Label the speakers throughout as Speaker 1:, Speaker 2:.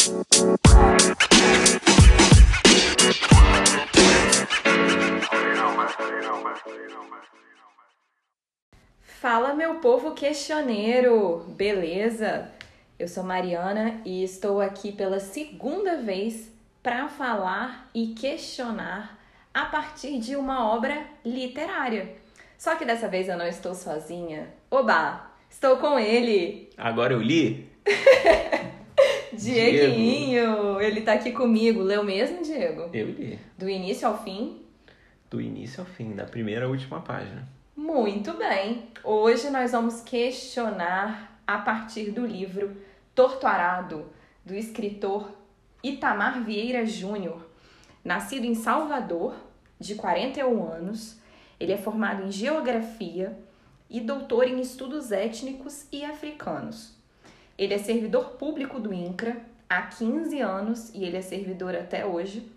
Speaker 1: Fala, meu povo questioneiro, beleza? Eu sou Mariana e estou aqui pela segunda vez para falar e questionar a partir de uma obra literária. Só que dessa vez eu não estou sozinha. Oba! Estou com ele!
Speaker 2: Agora eu li?
Speaker 1: Dieguinho! Ele tá aqui comigo. Leu mesmo, Diego?
Speaker 2: Eu li.
Speaker 1: Do início ao fim?
Speaker 2: Do início ao fim, da primeira à última página.
Speaker 1: Muito bem! Hoje nós vamos questionar a partir do livro Torturado, do escritor Itamar Vieira Júnior. Nascido em Salvador, de 41 anos, ele é formado em Geografia e doutor em Estudos Étnicos e Africanos. Ele é servidor público do INCRA há 15 anos e ele é servidor até hoje.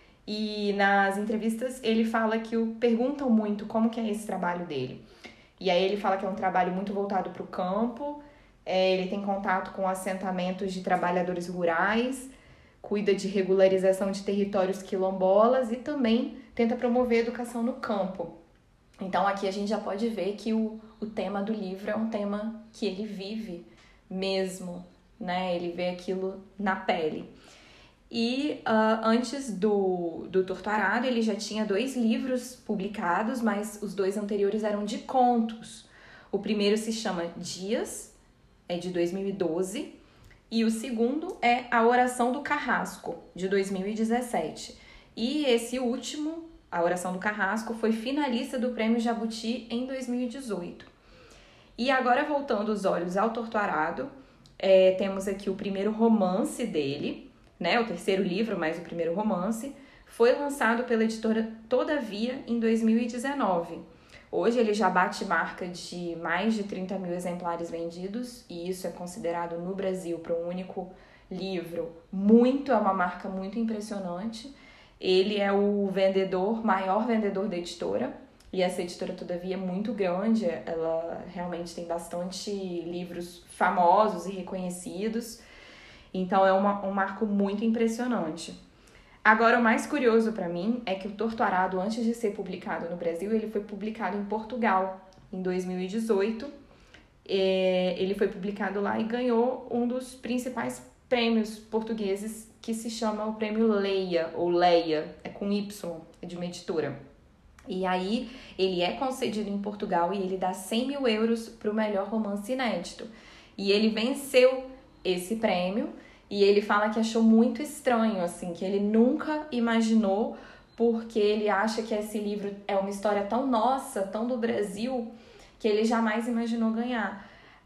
Speaker 1: E nas entrevistas ele fala que perguntam muito como que é esse trabalho dele. E aí ele fala que é um trabalho muito voltado para o campo, ele tem contato com assentamentos de trabalhadores rurais, cuida de regularização de territórios quilombolas e também tenta promover a educação no campo. Então aqui a gente já pode ver que o tema do livro é um tema que ele vive mesmo, né? Ele vê aquilo na pele. E antes do Torturado, ele já tinha 2 livros publicados, mas os 2 anteriores eram de contos. O primeiro se chama Dias, é de 2012, e o segundo é A Oração do Carrasco, de 2017. E esse último, A Oração do Carrasco, foi finalista do Prêmio Jabuti em 2018. E agora, voltando os olhos ao Torturado, temos aqui o primeiro romance dele, né, o terceiro livro, mais o primeiro romance, foi lançado pela editora Todavia em 2019. Hoje ele já bate marca de mais de 30 mil exemplares vendidos, e isso é considerado no Brasil para um único livro é uma marca muito impressionante. Ele é o maior vendedor da editora, e essa editora Todavia é muito grande, ela realmente tem bastante livros famosos e reconhecidos. Então é um marco muito impressionante. Agora, o mais curioso para mim é que o Torturado, antes de ser publicado no Brasil, ele foi publicado em Portugal, em 2018. Ele foi publicado lá e ganhou um dos principais prêmios portugueses, que se chama o Prêmio Leia, ou Leia, é com Y, é de uma editora. E aí, ele é concedido em Portugal e ele dá 100 mil euros para o melhor romance inédito. E ele venceu esse prêmio, e ele fala que achou muito estranho, assim, que ele nunca imaginou, porque ele acha que esse livro é uma história tão nossa, tão do Brasil, que ele jamais imaginou ganhar.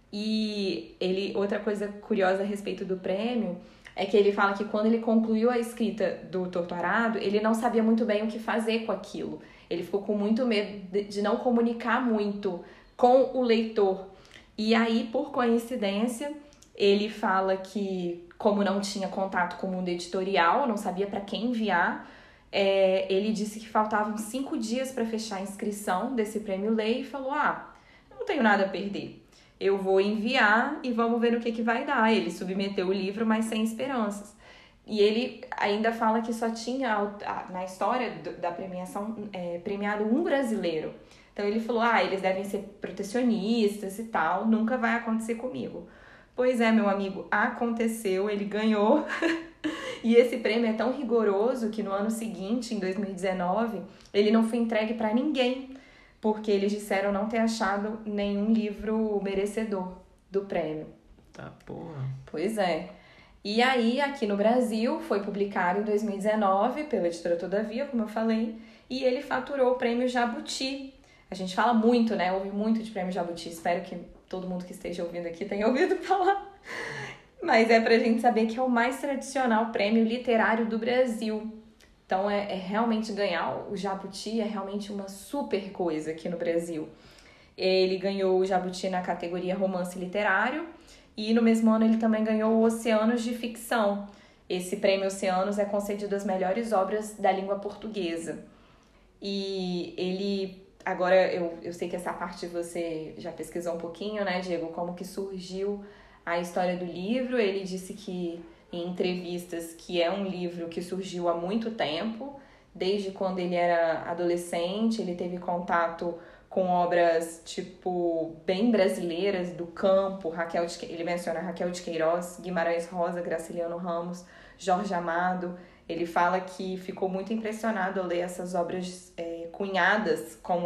Speaker 1: E outra coisa curiosa a respeito do prêmio é que ele fala que quando ele concluiu a escrita do Torturado, ele não sabia muito bem o que fazer com aquilo. Ele ficou com muito medo de não comunicar muito com o leitor. E aí, por coincidência, ele fala que, como não tinha contato com o mundo editorial, não sabia para quem enviar, ele disse que faltavam 5 dias para fechar a inscrição desse prêmio Lei e falou, não tenho nada a perder, eu vou enviar e vamos ver no que vai dar. Ele submeteu o livro, mas sem esperanças. E ele ainda fala que só tinha, na história da premiação, premiado um brasileiro. Então ele falou, eles devem ser protecionistas e tal, nunca vai acontecer comigo. Pois é, meu amigo, aconteceu, ele ganhou. E esse prêmio é tão rigoroso que no ano seguinte, em 2019, ele não foi entregue para ninguém, porque eles disseram não ter achado nenhum livro merecedor do prêmio.
Speaker 2: Tá, porra.
Speaker 1: Pois é. E aí, aqui no Brasil, foi publicado em 2019 pela editora Todavia, como eu falei, e ele faturou o prêmio Jabuti. A gente fala muito, né? Ouve muito de prêmio Jabuti. Espero que todo mundo que esteja ouvindo aqui tenha ouvido falar. Mas é pra gente saber que é o mais tradicional prêmio literário do Brasil. Então, realmente ganhar o Jabuti é realmente uma super coisa aqui no Brasil. Ele ganhou o Jabuti na categoria Romance Literário e no mesmo ano ele também ganhou o Oceanos de Ficção. Esse prêmio Oceanos é concedido às melhores obras da língua portuguesa. E ele... Agora, eu sei que essa parte você já pesquisou um pouquinho, né, Diego? Como que surgiu a história do livro. Ele disse que em entrevistas que é um livro que surgiu há muito tempo, desde quando ele era adolescente, ele teve contato com obras, tipo, bem brasileiras, do campo, ele menciona Raquel de Queiroz, Guimarães Rosa, Graciliano Ramos, Jorge Amado. Ele fala que ficou muito impressionado ao ler essas obras cunhadas como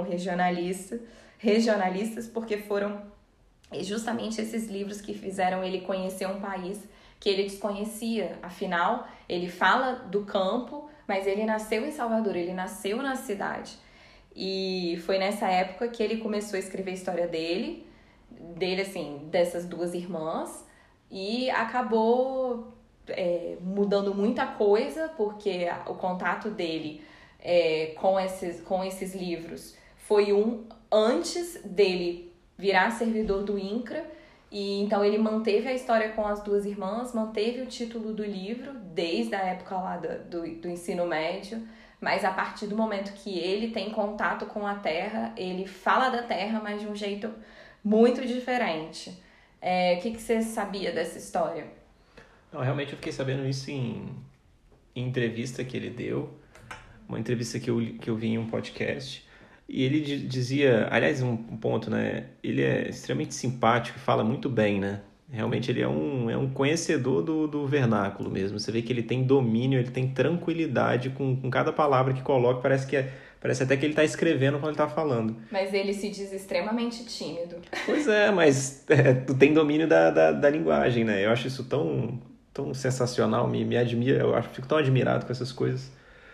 Speaker 1: regionalistas, porque foram justamente esses livros que fizeram ele conhecer um país que ele desconhecia. Afinal, ele fala do campo, mas ele nasceu em Salvador, ele nasceu na cidade. E foi nessa época que ele começou a escrever a história dele assim, dessas duas irmãs, e acabou mudando muita coisa, porque o contato dele com esses livros foi antes dele virar servidor do INCRA, e então ele manteve a história com as duas irmãs, manteve o título do livro desde a época lá do ensino médio, mas a partir do momento que ele tem contato com a terra, ele fala da terra, mas de um jeito muito diferente. O que você sabia dessa história?
Speaker 2: Não, realmente eu fiquei sabendo isso em entrevista que ele deu, uma entrevista que eu vi em um podcast. E ele dizia, aliás, um ponto, né? Ele é extremamente simpático, fala muito bem, né? Realmente ele é um conhecedor do vernáculo mesmo. Você vê que ele tem domínio, ele tem tranquilidade com cada palavra que coloca. Parece até que ele está escrevendo quando ele está falando.
Speaker 1: Mas ele se diz extremamente tímido.
Speaker 2: Pois é, mas tu tem domínio da linguagem, né? Eu acho isso tão sensacional, me admira, fico tão admirado com essas coisas.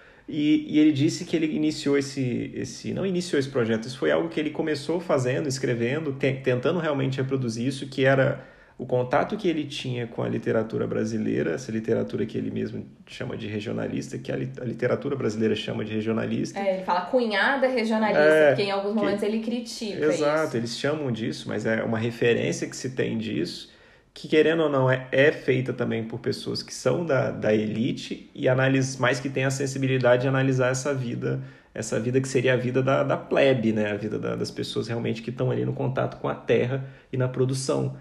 Speaker 2: E ele disse que ele iniciou não iniciou esse projeto, isso foi algo que ele começou fazendo, escrevendo, tentando realmente reproduzir isso, que era o contato que ele tinha com a literatura brasileira, essa literatura que ele mesmo chama de regionalista, que a literatura brasileira chama de regionalista.
Speaker 1: Ele fala cunhada regionalista, porque em alguns momentos ele critica isso.
Speaker 2: Exato, eles chamam disso, mas é uma referência que se tem disso, que querendo ou não é feita também por pessoas que são da elite e mais que têm a sensibilidade de analisar essa vida que seria a vida da plebe, né? A vida das pessoas realmente que estão ali no contato com a terra e na produção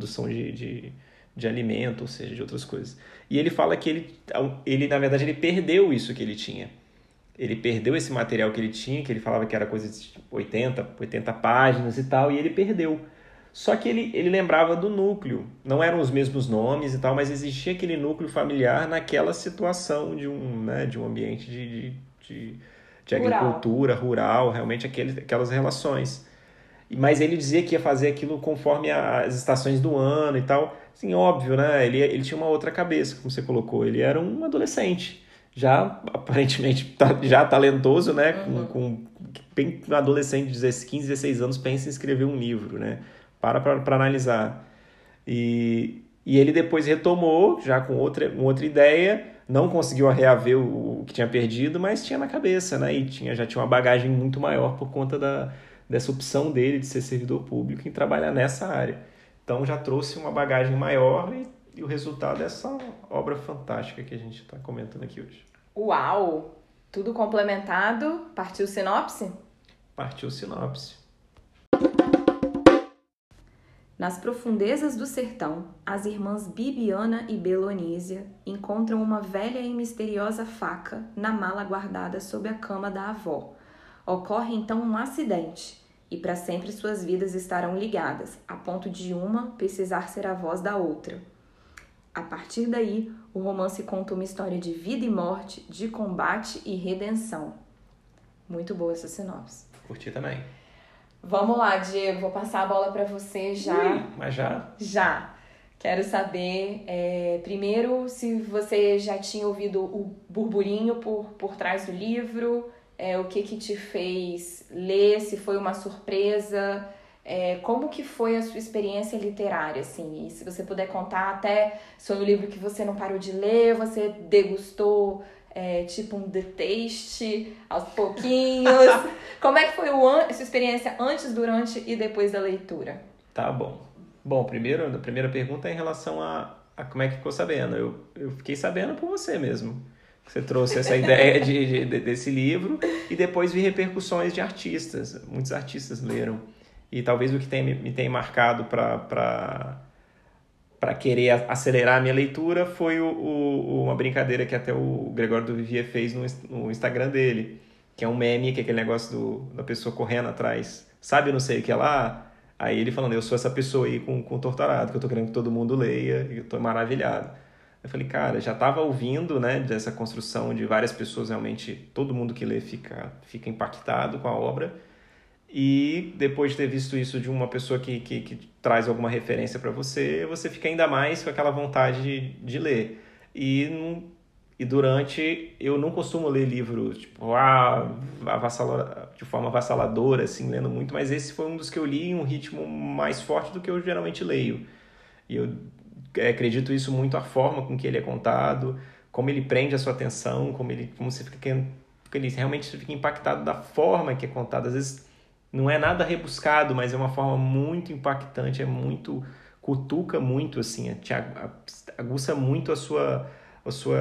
Speaker 2: de alimento, ou seja, de outras coisas. E ele fala que ele na verdade, ele perdeu isso que ele tinha. Ele perdeu esse material que ele tinha, que ele falava que era coisa de 80 páginas e tal, e ele perdeu. Só que ele lembrava do núcleo. Não eram os mesmos nomes e tal, mas existia aquele núcleo familiar naquela situação de um ambiente de agricultura rural, realmente aquelas relações. Mas ele dizia que ia fazer aquilo conforme as estações do ano e tal. Assim, óbvio, né? Ele tinha uma outra cabeça, como você colocou. Ele era um adolescente, já aparentemente já talentoso, né? Bem um adolescente de 15, 16 anos pensa em escrever um livro, né? Para analisar. E ele depois retomou, já com outra ideia, não conseguiu reaver o que tinha perdido, mas tinha na cabeça, né? E já tinha uma bagagem muito maior por conta dessa opção dele de ser servidor público e trabalhar nessa área. Então já trouxe uma bagagem maior e o resultado é essa obra fantástica que a gente está comentando aqui hoje.
Speaker 1: Uau! Tudo complementado. Partiu sinopse?
Speaker 2: Partiu sinopse.
Speaker 1: Nas profundezas do sertão, as irmãs Bibiana e Belonísia encontram uma velha e misteriosa faca na mala guardada sob a cama da avó. Ocorre então um acidente, e para sempre suas vidas estarão ligadas, a ponto de uma precisar ser a voz da outra. A partir daí, o romance conta uma história de vida e morte, de combate e redenção. Muito boa essa sinopse.
Speaker 2: Curti também.
Speaker 1: Vamos lá, Diego, vou passar a bola para você já.
Speaker 2: Mas já?
Speaker 1: Já. Quero saber, primeiro, se você já tinha ouvido o burburinho por trás do livro, o que te fez ler, se foi uma surpresa, como que foi a sua experiência literária, assim, e se você puder contar até sobre o livro que você não parou de ler, você degustou, tipo um detaste aos pouquinhos. Como é que foi a sua experiência antes, durante e depois da leitura?
Speaker 2: Tá bom. Bom, a primeira pergunta é em relação a como é que ficou sabendo. Eu fiquei sabendo por você mesmo. Você trouxe essa ideia desse livro e depois vi repercussões de artistas. Muitos artistas leram. E talvez o que me tenha marcado para para querer acelerar a minha leitura, foi uma brincadeira que até o Gregório do Vivier fez no Instagram dele, que é um meme, que é aquele negócio da pessoa correndo atrás, sabe, não sei o que é lá, aí ele falando, eu sou essa pessoa aí com Torturado, que eu tô querendo que todo mundo leia, e eu tô maravilhado. Eu falei, cara, já tava ouvindo, né, dessa construção de várias pessoas, realmente, todo mundo que lê fica impactado com a obra, e depois de ter visto isso de uma pessoa que traz alguma referência para você, você fica ainda mais com aquela vontade de ler. E durante... Eu não costumo ler livros tipo, de forma avassaladora, assim, lendo muito, mas esse foi um dos que eu li em um ritmo mais forte do que eu geralmente leio. E eu acredito isso muito a forma com que ele é contado, como ele prende a sua atenção, como você fica... Porque ele realmente fica impactado da forma que é contado. Às vezes não é nada rebuscado, mas é uma forma muito impactante, cutuca muito, assim, te aguça muito como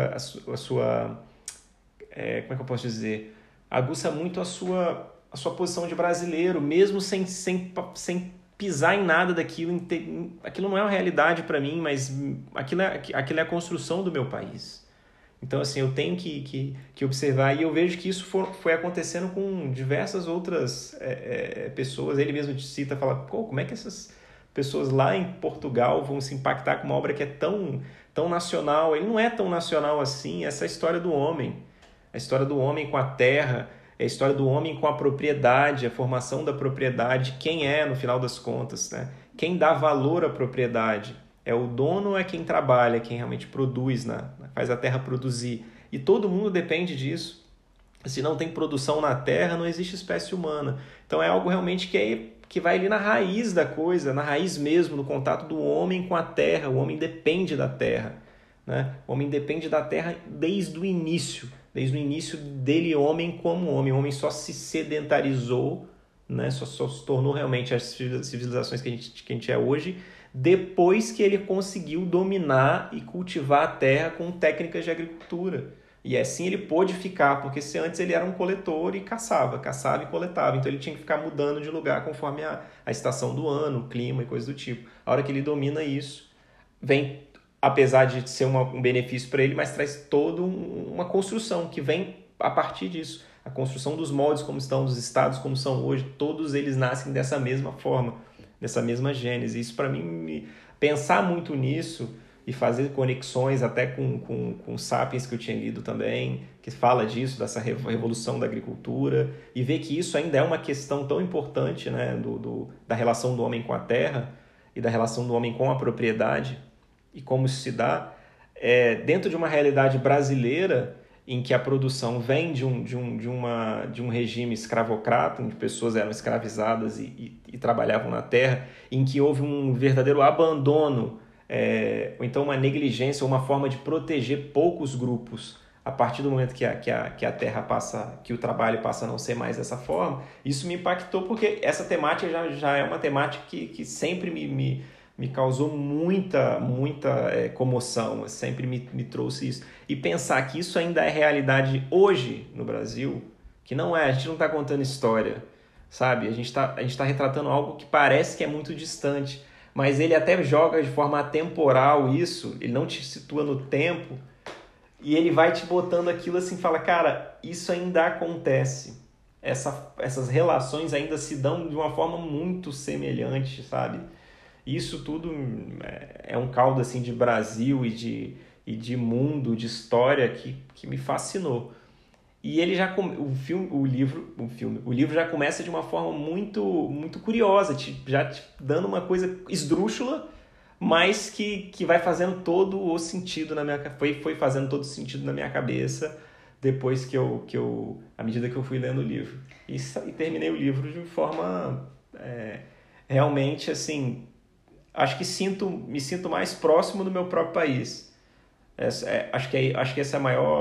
Speaker 2: é que eu posso dizer? Aguça muito a sua posição de brasileiro, mesmo sem pisar em nada daquilo. Aquilo não é uma realidade para mim, mas aquilo é a construção do meu país. Então, assim, eu tenho que observar, e eu vejo que isso foi acontecendo com diversas outras pessoas. Ele mesmo cita, fala, como é que essas pessoas lá em Portugal vão se impactar com uma obra que é tão nacional? Ele não é tão nacional assim. Essa é a história do homem. A história do homem com a terra, é a história do homem com a propriedade, a formação da propriedade, quem é, no final das contas, né? Quem dá valor à propriedade. É o dono ou é quem trabalha, quem realmente produz, faz a terra produzir. E todo mundo depende disso. Se não tem produção na terra, não existe espécie humana. Então é algo realmente que vai ali na raiz da coisa, na raiz mesmo, no contato do homem com a terra. O homem depende da terra, né? O homem depende da terra desde o início dele, homem como homem. O homem só se sedentarizou, né? Só se tornou realmente as civilizações que a gente é hoje, depois que ele conseguiu dominar e cultivar a terra com técnicas de agricultura. E assim ele pôde ficar, porque se antes ele era um coletor e caçava e coletava. Então ele tinha que ficar mudando de lugar conforme a estação do ano, o clima e coisas do tipo. A hora que ele domina isso, vem, apesar de ser um benefício para ele, mas traz toda uma construção que vem a partir disso. A construção dos moldes como estão, dos estados como são hoje, todos eles nascem dessa mesma forma, dessa mesma gênese. Isso, para mim, pensar muito nisso e fazer conexões até com Sapiens, que eu tinha lido também, que fala disso, dessa revolução da agricultura, e ver que isso ainda é uma questão tão importante, né, da relação do homem com a terra e da relação do homem com a propriedade, e como isso se dá dentro de uma realidade brasileira em que a produção vem de um regime escravocrata, onde pessoas eram escravizadas e trabalhavam na terra, em que houve um verdadeiro abandono, ou então uma negligência, ou uma forma de proteger poucos grupos. A partir do momento que a terra passa, que o trabalho passa a não ser mais dessa forma, isso me impactou, porque essa temática já é uma temática que sempre me causou muita comoção, sempre me trouxe isso. E pensar que isso ainda é realidade hoje no Brasil, que não é, a gente não está contando história, sabe? A gente tá retratando algo que parece que é muito distante, mas ele até joga de forma atemporal isso, ele não te situa no tempo, e ele vai te botando aquilo assim, fala, cara, isso ainda acontece. Essas relações ainda se dão de uma forma muito semelhante, sabe? Isso tudo é um caldo assim, de Brasil e de mundo, de história que me fascinou. E ele o livro já começa de uma forma muito, muito curiosa, já te dando uma coisa esdrúxula, mas que vai fazendo todo o sentido foi fazendo todo o sentido na minha cabeça depois à medida que eu fui lendo o livro. E terminei o livro de forma realmente assim, acho que me sinto mais próximo do meu próprio país. Acho que esse é o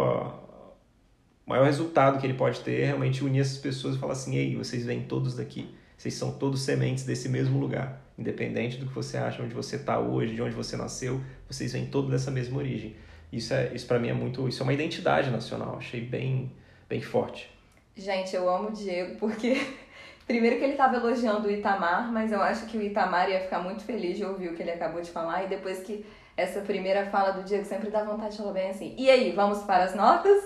Speaker 2: maior resultado que ele pode ter, é realmente unir essas pessoas e falar assim, ei, vocês vêm todos daqui, vocês são todos sementes desse mesmo lugar, independente do que você acha, onde você está hoje, de onde você nasceu, vocês vêm todos dessa mesma origem. Isso para mim isso é uma identidade nacional, achei bem, bem forte.
Speaker 1: Gente, eu amo o Diego porque Primeiro que ele estava elogiando o Itamar, mas eu acho que o Itamar ia ficar muito feliz de ouvir o que ele acabou de falar. E depois que essa primeira fala do Diego sempre dá vontade de falar bem assim: e aí, vamos para as notas?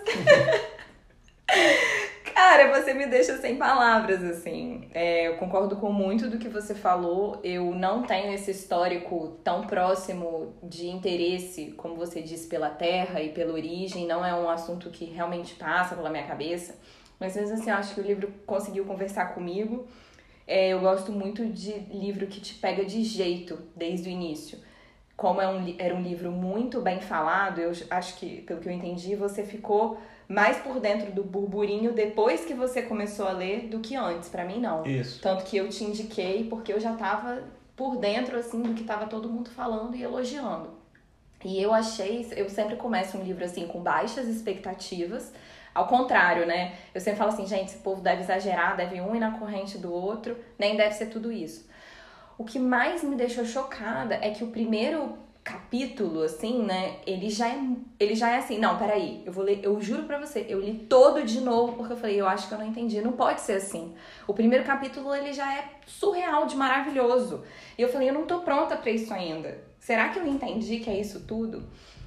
Speaker 1: Cara, você me deixa sem palavras, assim. Eu concordo com muito do que você falou. Eu não tenho esse histórico tão próximo de interesse, como você disse, pela terra e pela origem. Não é um assunto que realmente passa pela minha cabeça. Mas mesmo assim, eu acho que o livro conseguiu conversar comigo. Eu gosto muito de livro que te pega de jeito desde o início. Como era um livro muito bem falado, eu acho que, pelo que eu entendi, você ficou mais por dentro do burburinho depois que você começou a ler do que antes. Pra mim, não.
Speaker 2: Isso.
Speaker 1: Tanto que eu te indiquei porque eu já tava por dentro, assim, do que tava todo mundo falando e elogiando. E eu sempre começo um livro, assim, com baixas expectativas. Ao contrário, né? Eu sempre falo assim, gente, esse povo deve exagerar, deve um ir na corrente do outro, nem deve ser tudo isso. O que mais me deixou chocada é que o primeiro capítulo, assim, né, ele já é assim, não, peraí, eu vou ler, eu juro pra você, eu li todo de novo, porque eu falei, eu acho que eu não entendi, não pode ser assim. O primeiro capítulo, ele já é surreal de maravilhoso. E eu falei, eu não tô pronta pra isso ainda. Será que eu entendi que é isso tudo?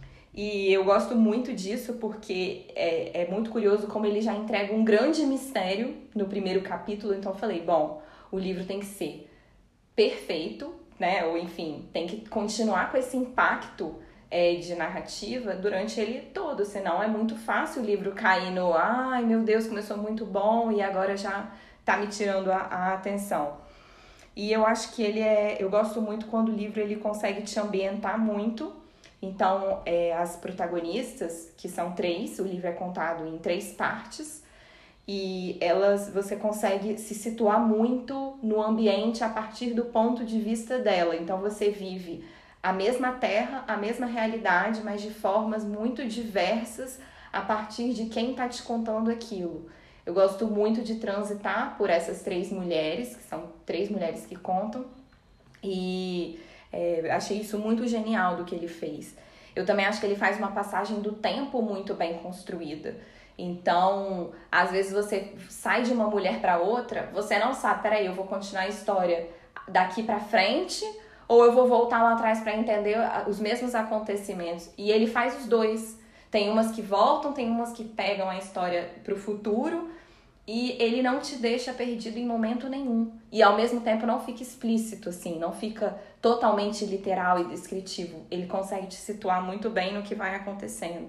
Speaker 1: E eu gosto muito disso porque é muito curioso como ele já entrega um grande mistério no primeiro capítulo. Então eu falei, bom, o livro tem que ser perfeito, né? Ou enfim, tem que continuar com esse impacto de narrativa durante ele todo. Senão é muito fácil o livro cair no ai meu Deus, começou muito bom e agora já tá me tirando a atenção. E eu acho que eu gosto muito quando o livro ele consegue te ambientar muito. Então, as protagonistas, que são 3, o livro é contado em 3 partes, e você consegue se situar muito no ambiente a partir do ponto de vista dela. Então, você vive a mesma terra, a mesma realidade, mas de formas muito diversas a partir de quem está te contando aquilo. Eu gosto muito de transitar por essas 3 mulheres, que são 3 mulheres que contam, e achei isso muito genial do que ele fez. Eu também acho que ele faz uma passagem do tempo muito bem construída. Então, às vezes você sai de uma mulher para outra, você não sabe, peraí, eu vou continuar a história daqui para frente ou eu vou voltar lá atrás para entender os mesmos acontecimentos. E ele faz os dois. Tem umas que voltam, tem umas que pegam a história pro futuro. E ele não te deixa perdido em momento nenhum. E ao mesmo tempo não fica explícito, assim, não fica totalmente literal e descritivo. Ele consegue te situar muito bem no que vai acontecendo.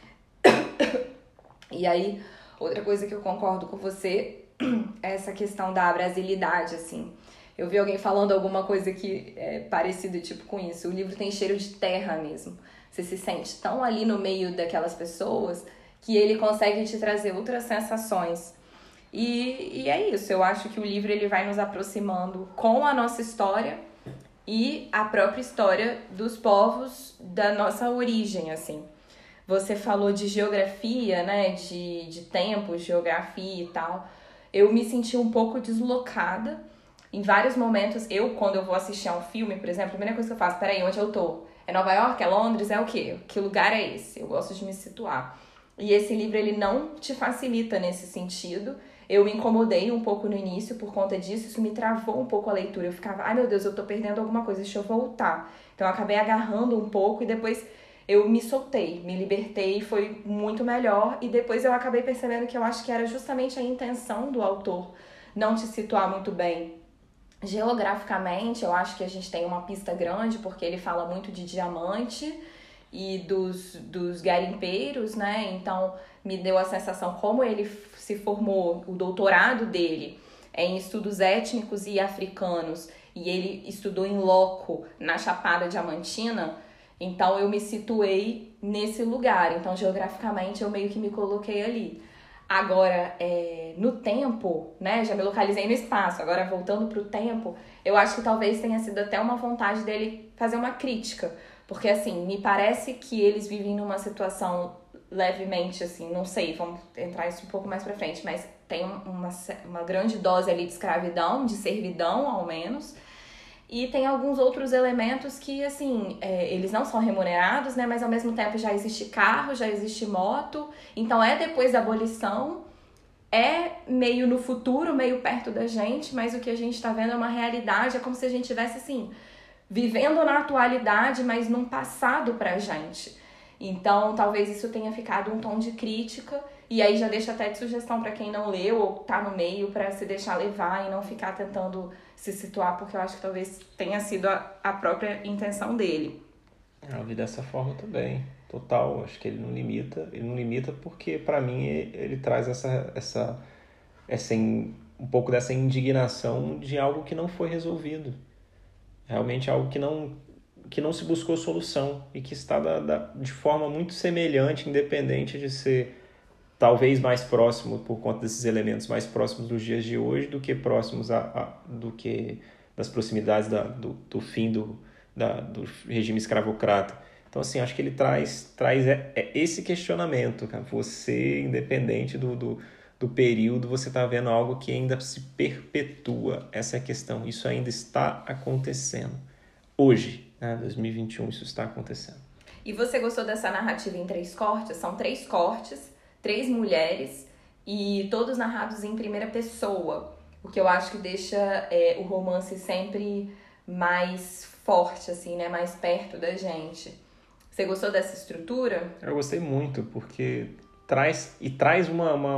Speaker 1: E aí, outra coisa que eu concordo com você é essa questão da brasilidade, assim. Eu vi alguém falando alguma coisa que é parecida, tipo, com isso. O livro tem cheiro de terra mesmo. Você se sente tão ali no meio daquelas pessoas que ele consegue te trazer outras sensações. E é isso, eu acho que o livro ele vai nos aproximando com a nossa história e a própria história dos povos da nossa origem, assim. Você falou de geografia, né, de tempo, geografia e tal. Eu me senti um pouco deslocada em vários momentos. Quando eu vou assistir a um filme, por exemplo, a primeira coisa que eu faço, peraí, onde eu tô? É Nova York? É Londres? É o quê? Que lugar é esse? Eu gosto de me situar. E esse livro, ele não te facilita nesse sentido. Eu me incomodei um pouco no início por conta disso, isso me travou um pouco a leitura. Eu ficava, ai meu Deus, eu tô perdendo alguma coisa, deixa eu voltar. Então eu acabei agarrando um pouco e depois eu me soltei, me libertei, foi muito melhor. E depois eu acabei percebendo que eu acho que era justamente a intenção do autor não te situar muito bem. Geograficamente, eu acho que a gente tem uma pista grande, porque ele fala muito de diamante e dos garimpeiros, né? Então me deu a sensação como ele se formou, o doutorado dele é em estudos étnicos e africanos, e ele estudou em loco na Chapada Diamantina, então eu me situei nesse lugar, então geograficamente eu meio que me coloquei ali. Agora, no tempo, né, já me localizei no espaço, agora voltando pro tempo, eu acho que talvez tenha sido até uma vontade dele fazer uma crítica, porque assim, me parece que eles vivem numa situação levemente, assim, não sei, vamos entrar isso um pouco mais pra frente, mas tem uma grande dose ali de escravidão, de servidão, ao menos, e tem alguns outros elementos que, assim, eles não são remunerados, né, mas ao mesmo tempo já existe carro, já existe moto, então depois da abolição, é meio no futuro, meio perto da gente, mas o que a gente tá vendo é uma realidade, é como se a gente estivesse, assim, vivendo na atualidade, mas num passado pra gente. Então, talvez isso tenha ficado um tom de crítica, e aí já deixa até de sugestão pra quem não leu ou tá no meio, pra se deixar levar e não ficar tentando se situar, porque eu acho que talvez tenha sido a própria intenção dele.
Speaker 2: Eu vi dessa forma também, total. Acho que ele não limita porque, para mim, ele traz um pouco dessa indignação de algo que não foi resolvido. Realmente algo que não se buscou solução e que está de forma muito semelhante, independente de ser talvez mais próximo por conta desses elementos mais próximos dos dias de hoje do que próximos do que das proximidades do fim do regime escravocrata. Então, assim, acho que ele traz esse questionamento, cara. Você, independente do período, você está vendo algo que ainda se perpetua. Essa é a questão. Isso ainda está acontecendo. Hoje, né, 2021, isso está acontecendo.
Speaker 1: E você gostou dessa narrativa em 3 cortes? São 3 cortes, 3 mulheres e todos narrados em primeira pessoa, o que eu acho que deixa o romance sempre mais forte, assim, né? Mais perto da gente. Você gostou dessa estrutura?
Speaker 2: Eu gostei muito, porque traz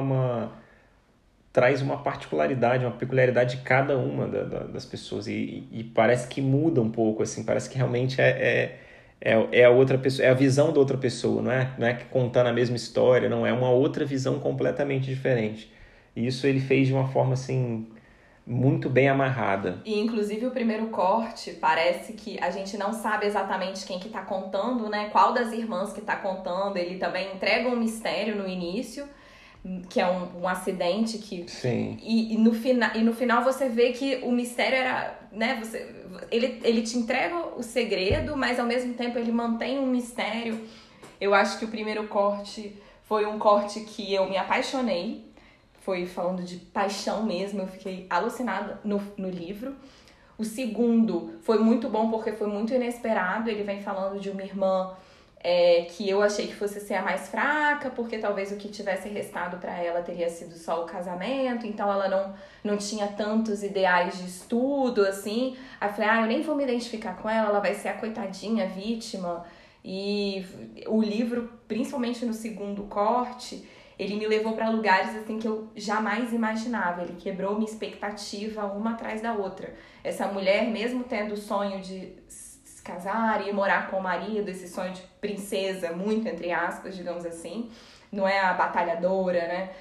Speaker 2: traz uma particularidade, uma peculiaridade de cada uma das pessoas e parece que muda um pouco, assim, parece que realmente é a outra pessoa, é a visão da outra pessoa, não é que contando a mesma história, não, é uma outra visão completamente diferente. E isso ele fez de uma forma, assim, muito bem amarrada.
Speaker 1: E, inclusive, o primeiro corte, parece que a gente não sabe exatamente quem que tá contando, né? Qual das irmãs que tá contando. Ele também entrega um mistério no início, que é um acidente que...
Speaker 2: Sim.
Speaker 1: E no final você vê que o mistério era... né? Ele te entrega o segredo, mas ao mesmo tempo ele mantém um mistério. Eu acho que o primeiro corte foi um corte que eu me apaixonei. Foi falando de paixão mesmo, eu fiquei alucinada no livro. O segundo foi muito bom porque foi muito inesperado. Ele vem falando de uma irmã que eu achei que fosse ser a mais fraca, porque talvez o que tivesse restado para ela teria sido só o casamento, então ela não tinha tantos ideais de estudo, assim. Aí eu falei, eu nem vou me identificar com ela vai ser a coitadinha, a vítima. E o livro, principalmente no segundo corte, ele me levou para lugares assim que eu jamais imaginava. Ele quebrou minha expectativa uma atrás da outra. Essa mulher, mesmo tendo o sonho de se casar e morar com o marido, esse sonho de princesa, muito entre aspas, digamos assim, não é a batalhadora, né?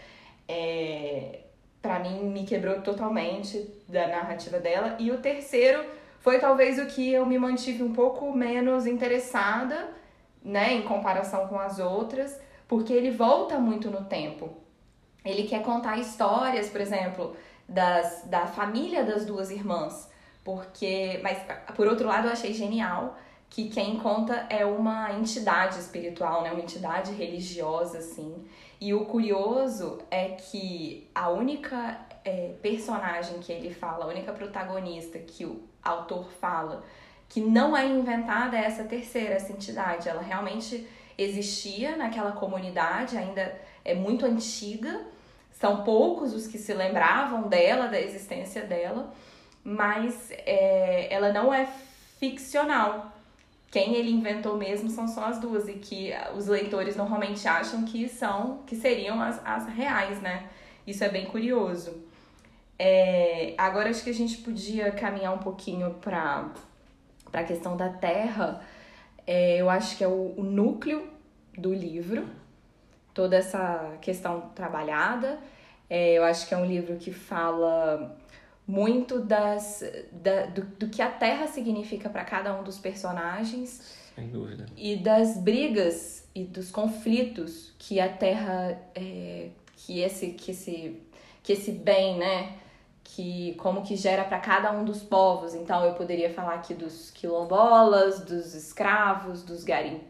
Speaker 1: Para mim, me quebrou totalmente da narrativa dela. E o terceiro foi talvez o que eu me mantive um pouco menos interessada, né, em comparação com as outras, porque ele volta muito no tempo. Ele quer contar histórias, por exemplo, da família das 2 irmãs. Mas, por outro lado, eu achei genial que quem conta é uma entidade espiritual, né? Uma entidade religiosa, assim. E o curioso é que a única personagem que ele fala, a única protagonista que o autor fala, que não é inventada é essa terceira, essa entidade. Ela realmente existia naquela comunidade, ainda é muito antiga, são poucos os que se lembravam dela, da existência dela, mas ela não é ficcional. Quem ele inventou mesmo são só as 2, e que os leitores normalmente acham que seriam as reais, né? Isso é bem curioso. Agora acho que a gente podia caminhar um pouquinho para a questão da Terra. Eu acho que é o núcleo do livro, toda essa questão trabalhada. Eu acho que é um livro que fala muito do que a Terra significa para cada um dos personagens.
Speaker 2: Sem dúvida.
Speaker 1: E das brigas e dos conflitos que a Terra, que esse bem, né? Como que gera para cada um dos povos. Então eu poderia falar aqui dos quilombolas, dos escravos, dos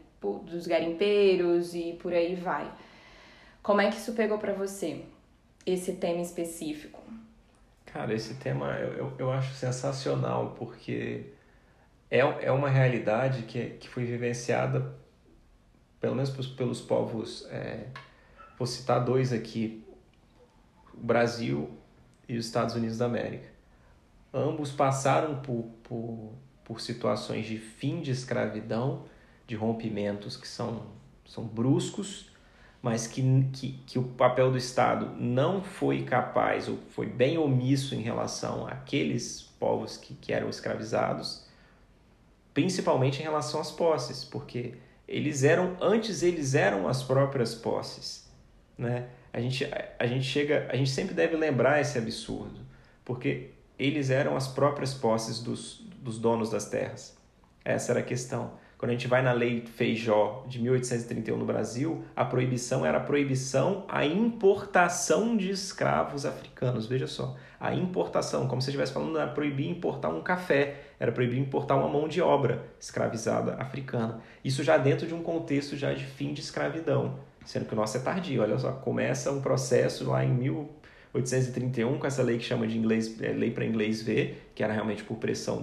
Speaker 1: garimpeiros e por aí vai. Como é que isso pegou para você, esse tema específico?
Speaker 2: Cara, esse tema eu acho sensacional, porque é uma realidade que foi vivenciada, pelo menos pelos povos, vou citar 2 aqui, o Brasil e os Estados Unidos da América. Ambos passaram por situações de fim de escravidão, de rompimentos que são bruscos, mas que o papel do Estado não foi capaz ou foi bem omisso em relação àqueles povos que eram escravizados, principalmente em relação às posses, porque eles eram as próprias posses, né? A gente sempre deve lembrar esse absurdo, porque eles eram as próprias posses dos donos das terras. Essa era a questão. Quando a gente vai na Lei Feijó de 1831 no Brasil, a proibição era a proibição à importação de escravos africanos. Veja só, a importação, como se estivesse falando, era proibir importar um café, era proibir importar uma mão de obra escravizada africana. Isso já dentro de um contexto já de fim de escravidão, sendo que o nosso é tardio. Olha só, começa um processo lá em 1831 com essa lei que chama de Lei para Inglês Ver, que era realmente por pressão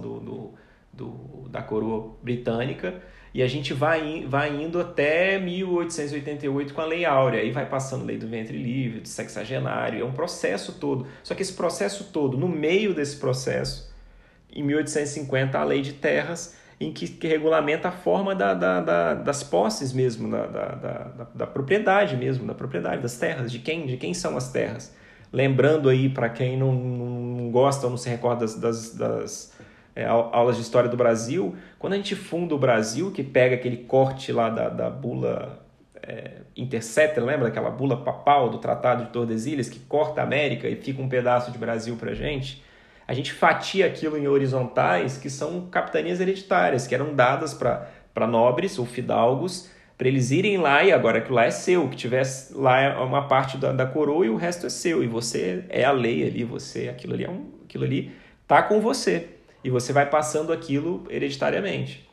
Speaker 2: da coroa britânica, e a gente vai indo até 1888 com a Lei Áurea, aí vai passando Lei do Ventre Livre, do Sexagenário, é um processo todo. Só que esse processo todo, no meio desse processo, em 1850, a Lei de Terras, em que regulamenta a forma das posses mesmo, da propriedade mesmo, da propriedade das terras, de quem são as terras. Lembrando aí, para quem não gosta ou não se recorda das aulas de História do Brasil, quando a gente funda o Brasil, que pega aquele corte lá da bula Intercetra, lembra daquela bula papal do Tratado de Tordesilhas, que corta a América e fica um pedaço de Brasil pra gente? A gente fatia aquilo em horizontais, que são capitanias hereditárias, que eram dadas para nobres ou fidalgos, para eles irem lá e agora aquilo lá é seu, que tivesse lá uma parte da coroa e o resto é seu, e você é a lei ali, aquilo ali tá com você. E você vai passando aquilo hereditariamente.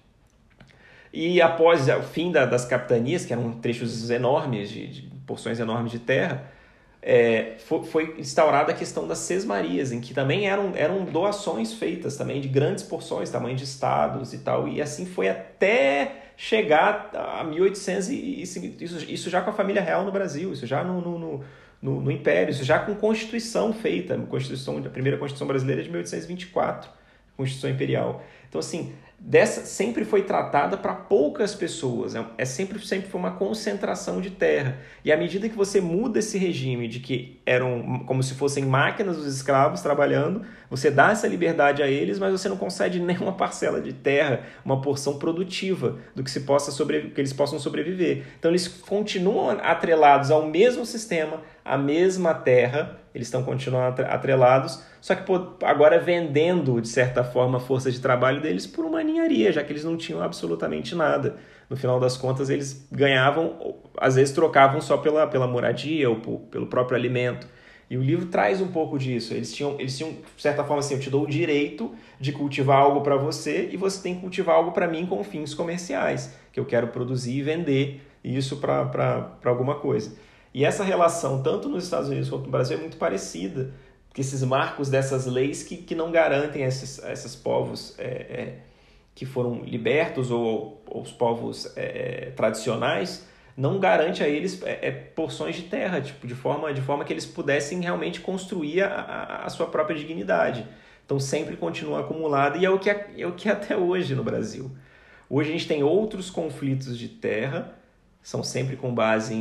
Speaker 2: E após o fim das capitanias, que eram trechos enormes, de porções enormes de terra, foi instaurada a questão das sesmarias, em que também eram doações feitas também de grandes porções, tamanho de estados e tal. E assim foi até chegar a 1800, isso já com a família real no Brasil, isso já no Império, isso já com Constituição feita, a primeira Constituição brasileira de 1824. Constituição Imperial. Então, assim, sempre foi tratada para poucas pessoas. Sempre foi uma concentração de terra. E à medida que você muda esse regime de que eram como se fossem máquinas os escravos trabalhando, você dá essa liberdade a eles, mas você não concede nenhuma parcela de terra, uma porção produtiva do que que eles possam sobreviver. Então, eles continuam atrelados ao mesmo sistema, à mesma terra, eles estão continuando atrelados, só que agora vendendo, de certa forma, a força de trabalho deles por uma ninharia, já que eles não tinham absolutamente nada. No final das contas, eles ganhavam, às vezes trocavam só pela moradia ou pelo próprio alimento. E o livro traz um pouco disso. Eles tinham, de certa forma, assim, eu te dou o direito de cultivar algo para você e você tem que cultivar algo para mim com fins comerciais, que eu quero produzir e vender isso para alguma coisa. E essa relação, tanto nos Estados Unidos quanto no Brasil, é muito parecida, porque esses marcos dessas leis que não garantem a esses povos que foram libertos ou os povos tradicionais, não garante a eles porções de terra, tipo, de forma que eles pudessem realmente construir a sua própria dignidade. Então sempre continua acumulado e é o que é até hoje no Brasil. Hoje a gente tem outros conflitos de terra, são sempre com base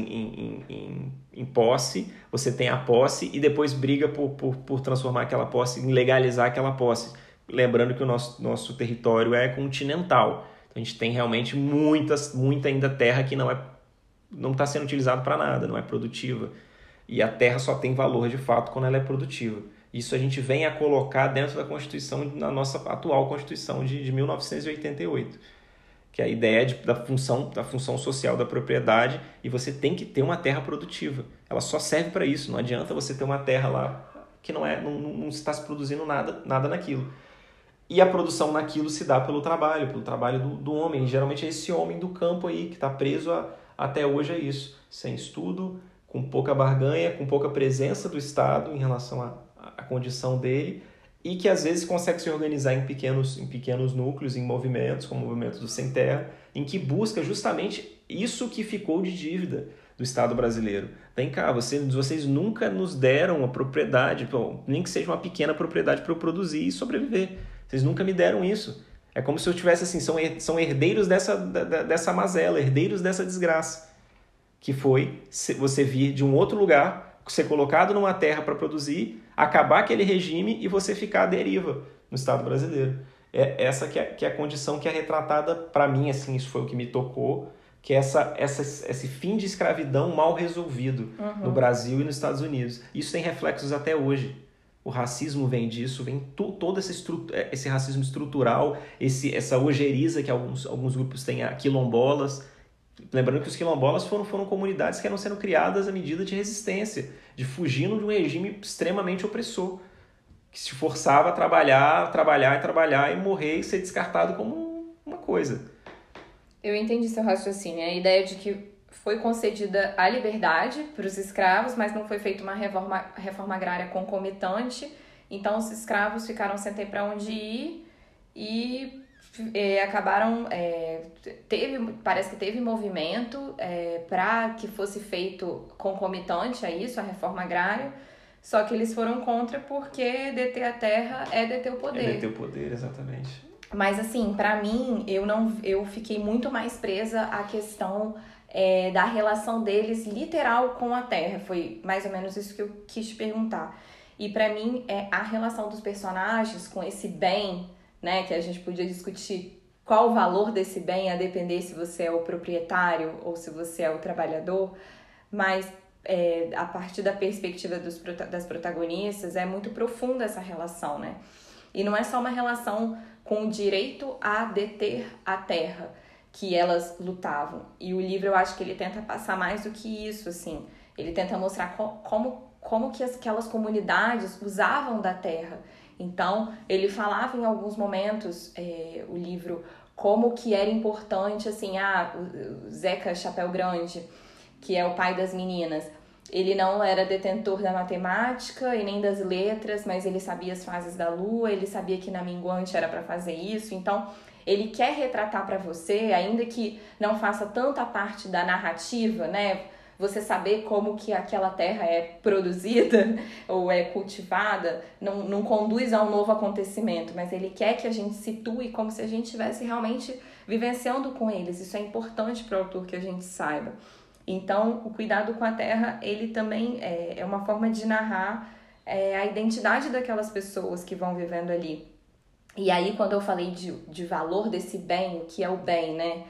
Speaker 2: em posse. Você tem a posse e depois briga por transformar aquela posse, em legalizar aquela posse. Lembrando que o nosso território é continental. Então a gente tem realmente muita ainda terra que não está sendo utilizada para nada, não é produtiva. E a terra só tem valor de fato quando ela é produtiva. Isso a gente vem a colocar dentro da Constituição, na nossa atual Constituição de 1988. Que é a ideia da função social da propriedade, e você tem que ter uma terra produtiva. Ela só serve para isso. Não adianta você ter uma terra lá que não está se produzindo nada naquilo. E a produção naquilo se dá pelo trabalho do homem. E geralmente é esse homem do campo aí que está preso até hoje a isso. Sem estudo, com pouca barganha, com pouca presença do Estado em relação à condição dele, e que às vezes consegue se organizar em pequenos núcleos, em movimentos, como o movimento do Sem Terra, em que busca justamente isso que ficou de dívida. do Estado brasileiro. Vem cá, vocês nunca nos deram a propriedade, nem que seja uma pequena propriedade para eu produzir e sobreviver. Vocês nunca me deram isso. É como se eu tivesse assim, são herdeiros dessa mazela, herdeiros dessa desgraça, que foi você vir de um outro lugar, ser colocado numa terra para produzir, acabar aquele regime e você ficar à deriva no Estado brasileiro. Essa que é a condição que é retratada para mim, assim, isso foi o que me tocou, que é esse fim de escravidão mal resolvido no Brasil e nos Estados Unidos. Isso tem reflexos até hoje. O racismo vem disso, vem todo esse racismo estrutural, essa ojeriza que alguns grupos têm, quilombolas. Lembrando que os quilombolas foram comunidades que eram sendo criadas à medida de resistência, de fugindo de um regime extremamente opressor, que se forçava a trabalhar e morrer e ser descartado como uma coisa.
Speaker 1: Eu entendi seu raciocínio. A ideia de que foi concedida a liberdade para os escravos, mas não foi feita uma reforma agrária concomitante. Então, os escravos ficaram sem ter para onde ir e acabaram... parece que teve movimento para que fosse feito concomitante a isso, a reforma agrária, só que eles foram contra porque deter a terra é deter o poder.
Speaker 2: É deter o poder, exatamente.
Speaker 1: Mas, assim, pra mim, eu fiquei muito mais presa à questão da relação deles literal com a terra. Foi mais ou menos isso que eu quis te perguntar. E pra mim, a relação dos personagens com esse bem, né, que a gente podia discutir qual o valor desse bem, a depender se você é o proprietário ou se você é o trabalhador, mas a partir da perspectiva das protagonistas, é muito profunda essa relação, né? E não é só uma relação com o direito a deter a terra que elas lutavam. E o livro, eu acho que ele tenta passar mais do que isso, assim. Ele tenta mostrar como que aquelas comunidades usavam da terra. Então, ele falava em alguns momentos, o livro, como que era importante, assim, o Zeca Chapéu Grande, que é o pai das meninas, ele não era detentor da matemática e nem das letras, mas ele sabia as fases da lua, ele sabia que na minguante era para fazer isso. Então, ele quer retratar para você, ainda que não faça tanta parte da narrativa, né? Você saber como que aquela terra é produzida ou é cultivada, não conduz a um novo acontecimento, mas ele quer que a gente situe como se a gente estivesse realmente vivenciando com eles. Isso é importante para o autor que a gente saiba. Então, o cuidado com a terra, ele também é uma forma de narrar a identidade daquelas pessoas que vão vivendo ali. E aí, quando eu falei de valor desse bem, o que é o bem, né?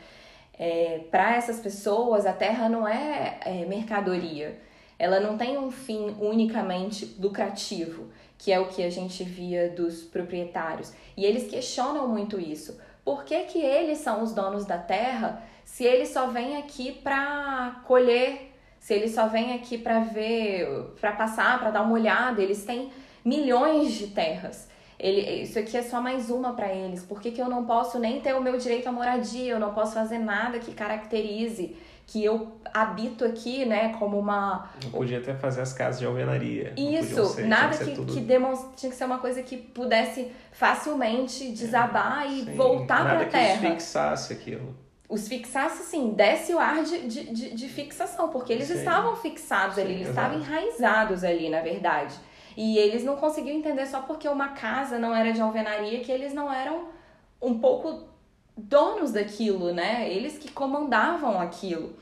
Speaker 1: Para essas pessoas, a terra não é mercadoria. Ela não tem um fim unicamente lucrativo, que é o que a gente via dos proprietários. E eles questionam muito isso. Por que que eles são os donos da terra se eles só vêm aqui para colher, se eles só vêm aqui para ver, para passar, para dar uma olhada? Eles têm milhões de terras. Isso aqui é só mais uma para eles. Por que que eu não posso nem ter o meu direito à moradia? Eu não posso fazer nada que caracterize que eu habito aqui, né, como uma...
Speaker 2: Não podia até fazer as casas de alvenaria.
Speaker 1: Isso, nada tinha que ser uma coisa que pudesse facilmente desabar e voltar para a terra.
Speaker 2: Nada que os fixasse aquilo.
Speaker 1: Os fixasse, sim, desse o ar de fixação, porque eles estavam fixados ali, eles estavam enraizados ali, na verdade. E eles não conseguiam entender só porque uma casa não era de alvenaria que eles não eram um pouco donos daquilo, né? Eles que comandavam aquilo.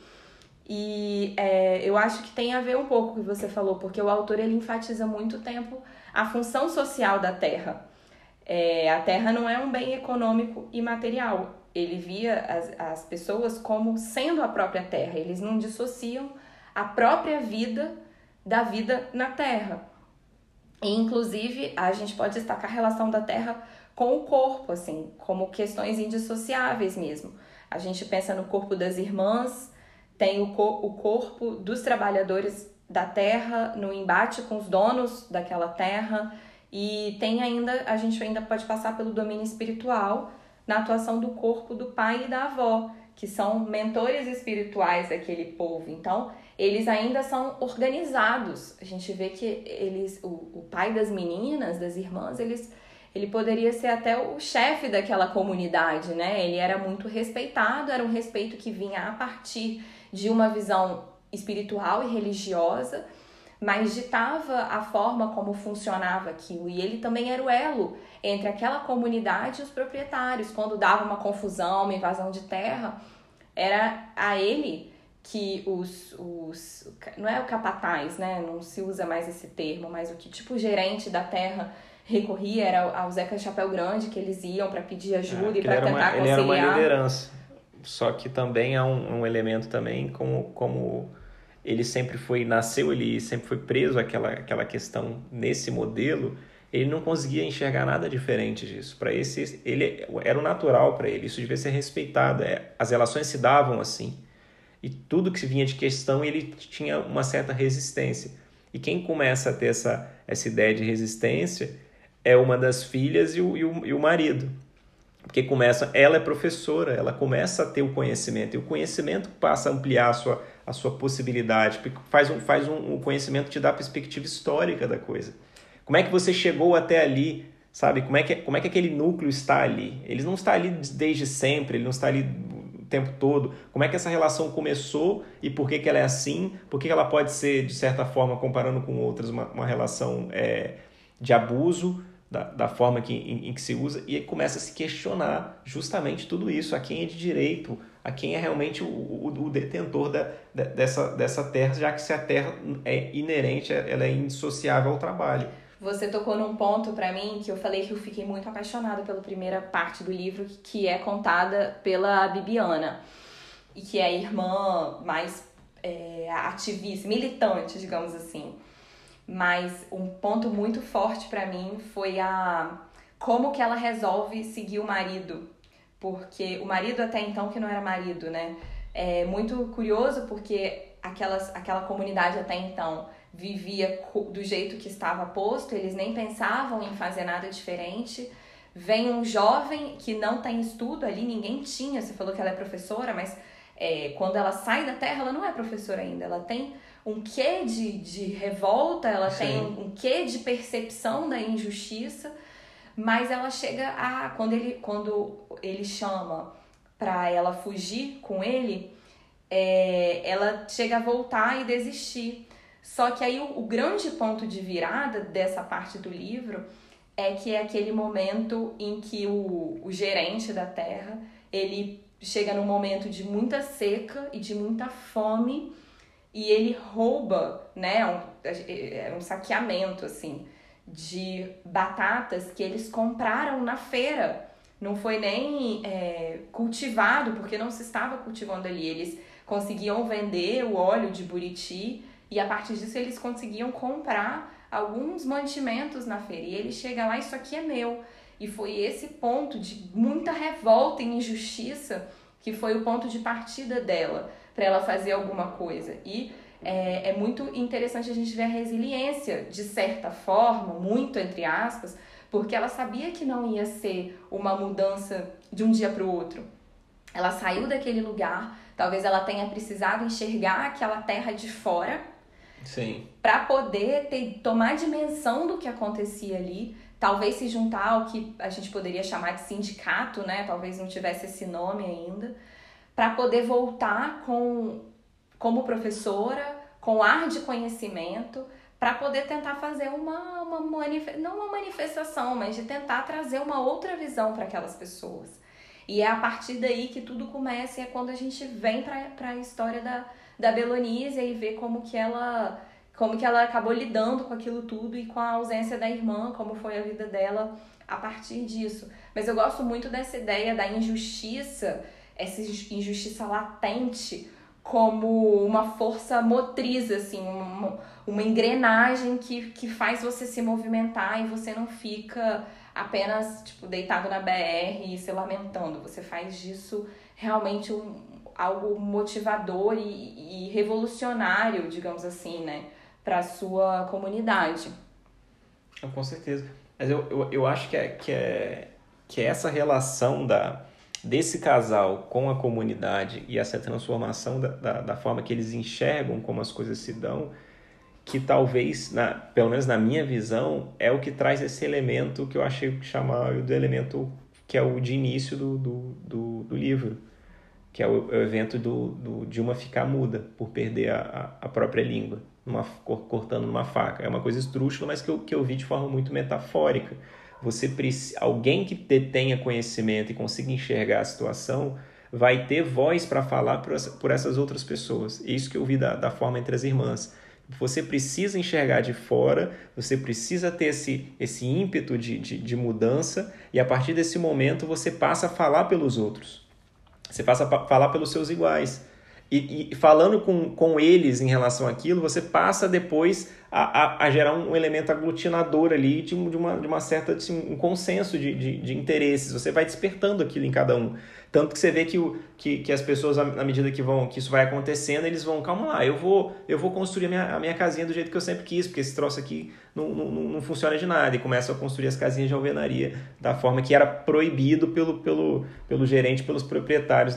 Speaker 1: E eu acho que tem a ver um pouco com o que você falou, porque o autor ele enfatiza muito tempo a função social da terra. A terra não é um bem econômico e material. Ele via as pessoas como sendo a própria terra. Eles não dissociam a própria vida da vida na terra. E, inclusive, a gente pode destacar a relação da terra com o corpo, assim, como questões indissociáveis mesmo. A gente pensa no corpo das irmãs, tem o corpo dos trabalhadores da terra no embate com os donos daquela terra, e tem ainda, a gente ainda pode passar pelo domínio espiritual na atuação do corpo do pai e da avó, que são mentores espirituais daquele povo. Então, eles ainda são organizados. A gente vê que o pai das meninas, das irmãs, ele poderia ser até o chefe daquela comunidade, né? Ele era muito respeitado, era um respeito que vinha a partir de uma visão espiritual e religiosa, mas ditava a forma como funcionava aquilo. E ele também era o elo entre aquela comunidade e os proprietários. Quando dava uma confusão, uma invasão de terra, era a ele que não é o capataz, né? Não se usa mais esse termo, mas o que tipo o gerente da terra recorria era ao Zeca Chapéu Grande, que eles iam para pedir ajuda e para tentar conciliar.
Speaker 2: Ele era uma liderança. Só que também há um elemento também como ele sempre nasceu, ele sempre foi preso àquela questão nesse modelo, ele não conseguia enxergar nada diferente disso. Para ele era o natural para ele, isso devia ser respeitado. As relações se davam assim. E tudo que vinha de questão, ele tinha uma certa resistência. E quem começa a ter essa ideia de resistência é uma das filhas e o marido. Porque ela é professora, ela começa a ter o conhecimento, e o conhecimento passa a ampliar a sua possibilidade, porque faz um conhecimento que te dá a perspectiva histórica da coisa. Como é que você chegou até ali, sabe? Como é que aquele núcleo está ali? Ele não está ali desde sempre, ele não está ali o tempo todo. Como é que essa relação começou e por que ela é assim? Por que ela pode ser, de certa forma, comparando com outras, uma relação de abuso, da forma em que se usa, e começa a se questionar justamente tudo isso, a quem é de direito, a quem é realmente o detentor dessa terra, já que se a terra é inerente, ela é indissociável ao trabalho.
Speaker 1: Você tocou num ponto para mim que eu falei que eu fiquei muito apaixonada pela primeira parte do livro, que é contada pela Bibiana, e que é a irmã mais ativista, militante, digamos assim. Mas um ponto muito forte para mim foi como que ela resolve seguir o marido. Porque o marido até então que não era marido, né? É muito curioso porque aquela comunidade até então vivia do jeito que estava posto, eles nem pensavam em fazer nada diferente. Vem um jovem que não tem estudo ali, ninguém tinha, você falou que ela é professora, mas quando ela sai da terra, ela não é professora ainda, ela tem um quê de revolta, ela Sim. tem um quê de percepção da injustiça, mas ela chega quando ele chama para ela fugir com ele, ela chega a voltar e desistir. Só que aí o grande ponto de virada dessa parte do livro é que é aquele momento em que o gerente da terra, ele chega num momento de muita seca e de muita fome, e ele rouba, né, um saqueamento, assim, de batatas que eles compraram na feira. Não foi nem cultivado, porque não se estava cultivando ali. Eles conseguiam vender o óleo de Buriti e a partir disso eles conseguiam comprar alguns mantimentos na feira. E ele chega lá, isso aqui é meu. E foi esse ponto de muita revolta e injustiça que foi o ponto de partida dela, para ela fazer alguma coisa. E é muito interessante a gente ver a resiliência, de certa forma, muito entre aspas, porque ela sabia que não ia ser uma mudança de um dia para o outro. Ela saiu daquele lugar, talvez ela tenha precisado enxergar aquela terra de fora, para poder tomar dimensão do que acontecia ali, talvez se juntar ao que a gente poderia chamar de sindicato, né? Talvez não tivesse esse nome ainda, para poder voltar como professora, com ar de conhecimento, para poder tentar fazer não uma manifestação, mas de tentar trazer uma outra visão para aquelas pessoas. E é a partir daí que tudo começa, e é quando a gente vem para a história da Belonísia e vê como que ela acabou lidando com aquilo tudo e com a ausência da irmã, como foi a vida dela a partir disso. Mas eu gosto muito dessa ideia da injustiça, essa injustiça latente, como uma força motriz, assim, uma engrenagem que faz você se movimentar e você não fica apenas deitado na BR e se lamentando. Você faz disso realmente algo motivador e revolucionário, digamos assim, né, para a sua comunidade.
Speaker 2: Com certeza. Mas eu acho que essa relação desse casal com a comunidade e essa transformação da forma que eles enxergam como as coisas se dão, que talvez, pelo menos na minha visão, é o que traz esse elemento que eu achei chamar do elemento que é o de início do livro, que é o evento de uma ficar muda por perder a própria língua, cortando numa faca. É uma coisa esdrúxula, mas que eu vi de forma muito metafórica. Alguém que tenha conhecimento e consiga enxergar a situação vai ter voz para falar por essas outras pessoas. É isso que eu vi da forma entre as irmãs. Você precisa enxergar de fora, você precisa ter esse ímpeto de mudança, e a partir desse momento você passa a falar pelos outros. Você passa a falar pelos seus iguais. E falando com eles em relação àquilo, você passa depois a gerar um elemento aglutinador ali de uma certa, um consenso de interesses. Você vai despertando aquilo em cada um. Tanto que você vê que as pessoas, à medida que isso vai acontecendo, eles vão, calma lá, eu vou construir a minha casinha do jeito que eu sempre quis, porque esse troço aqui não funciona de nada. E começam a construir as casinhas de alvenaria da forma que era proibido pelo gerente, pelos proprietários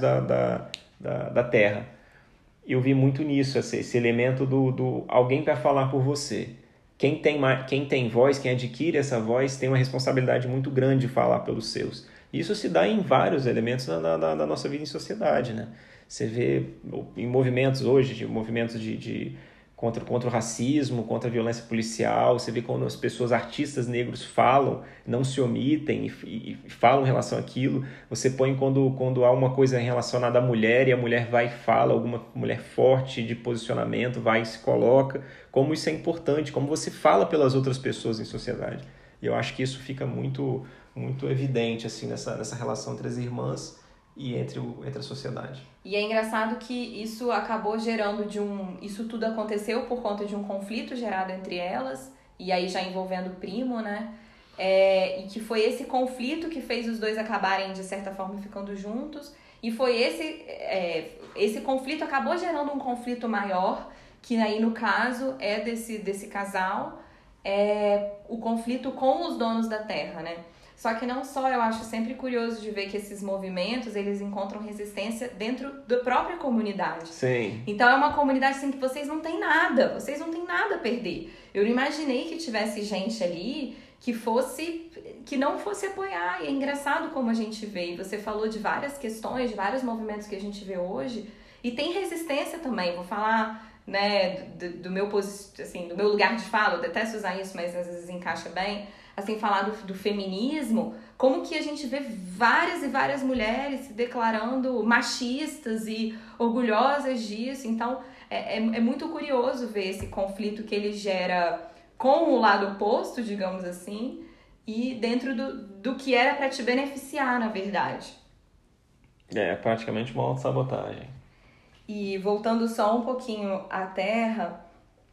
Speaker 2: da terra. Eu vi muito nisso, esse elemento do alguém para falar por você. Quem tem voz, quem adquire essa voz, tem uma responsabilidade muito grande de falar pelos seus. Isso se dá em vários elementos da nossa vida em sociedade, né? Você vê em movimentos hoje, movimentos contra o racismo, contra a violência policial. Você vê quando as pessoas, artistas negros, falam, não se omitem e falam em relação àquilo. Você põe quando há uma coisa relacionada à mulher e a mulher vai e fala, alguma mulher forte de posicionamento, vai e se coloca. Como isso é importante, como você fala pelas outras pessoas em sociedade. E eu acho que isso fica muito, muito evidente assim, nessa relação entre as irmãs e entre a sociedade.
Speaker 1: E é engraçado que isso acabou gerando isso tudo aconteceu por conta de um conflito gerado entre elas, e aí já envolvendo o primo, né? E que foi esse conflito que fez os dois acabarem, de certa forma, ficando juntos. E foi esse conflito acabou gerando um conflito maior, que aí, no caso, é desse casal, o conflito com os donos da terra, né? Só que não só, eu acho sempre curioso de ver que esses movimentos, eles encontram resistência dentro da própria comunidade.
Speaker 2: Sim.
Speaker 1: Então é uma comunidade assim que vocês não têm nada a perder. Eu não imaginei que tivesse gente ali que não fosse apoiar. E é engraçado como a gente vê. E você falou de várias questões, de vários movimentos que a gente vê hoje. E tem resistência também. Vou falar, né, do meu lugar de fala. Eu detesto usar isso, mas às vezes encaixa bem. Assim, falar do feminismo, como que a gente vê várias e várias mulheres se declarando machistas e orgulhosas disso. Então, é muito curioso ver esse conflito que ele gera com o lado oposto, digamos assim, e dentro do que era para te beneficiar, na verdade.
Speaker 2: É praticamente uma autossabotagem.
Speaker 1: E voltando só um pouquinho à Terra,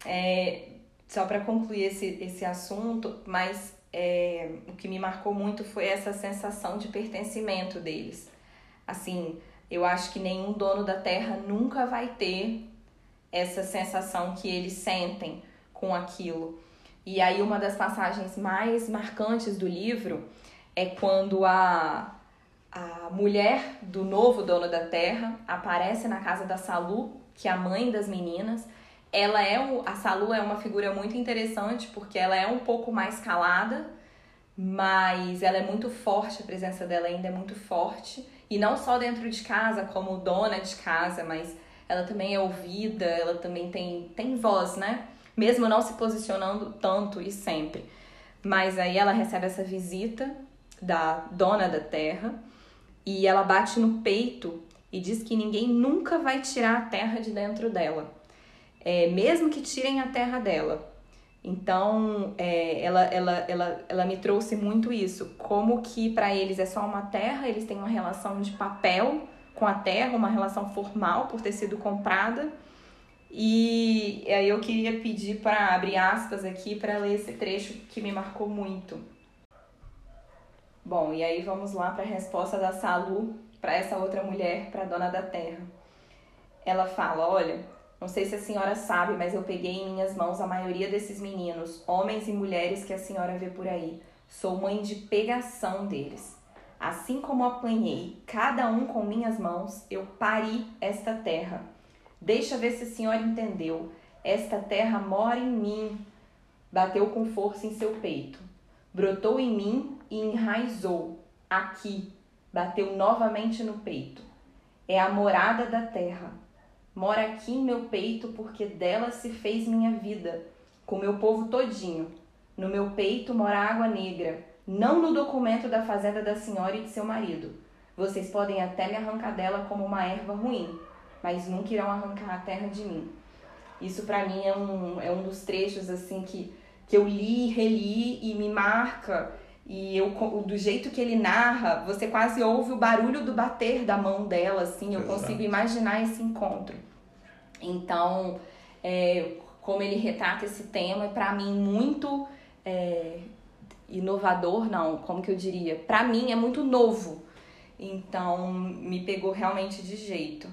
Speaker 1: só para concluir esse assunto, mas o que me marcou muito foi essa sensação de pertencimento deles. Assim, eu acho que nenhum dono da terra nunca vai ter essa sensação que eles sentem com aquilo. E aí uma das passagens mais marcantes do livro é quando a mulher do novo dono da terra aparece na casa da Salu, que é a mãe das meninas. A Salu é uma figura muito interessante porque ela é um pouco mais calada, mas ela é muito forte, a presença dela ainda é muito forte. E não só dentro de casa, como dona de casa, mas ela também é ouvida, ela também tem voz, né? Mesmo não se posicionando tanto e sempre. Mas aí ela recebe essa visita da dona da terra e ela bate no peito e diz que ninguém nunca vai tirar a terra de dentro dela. Mesmo que tirem a terra dela. Então, ela me trouxe muito isso. Como que para eles é só uma terra, eles têm uma relação de papel com a terra, uma relação formal por ter sido comprada. E aí eu queria pedir para abrir aspas aqui para ler esse trecho que me marcou muito. Bom, e aí vamos lá para a resposta da Salu para essa outra mulher, para a dona da terra. Ela fala, olha... Não sei se a senhora sabe, mas eu peguei em minhas mãos a maioria desses meninos, homens e mulheres que a senhora vê por aí. Sou mãe de pegação deles. Assim como apanhei cada um com minhas mãos, eu pari esta terra. Deixa ver se a senhora entendeu. Esta terra mora em mim. Bateu com força em seu peito. Brotou em mim e enraizou. Aqui. Bateu novamente no peito. é a morada da terra. Mora aqui em meu peito, porque dela se fez minha vida, com meu povo todinho. No meu peito mora água negra, não no documento da fazenda da senhora e de seu marido. Vocês podem até me arrancar dela como uma erva ruim, mas nunca irão arrancar a terra de mim. Isso pra mim é um dos trechos assim que eu li, reli e me marca. E do jeito que ele narra, você quase ouve o barulho do bater da mão dela, assim. Eu consigo imaginar esse encontro. Então, como ele retrata esse tema, é pra mim muito inovador, não, como que eu diria? Pra mim é muito novo. Então, me pegou realmente de jeito.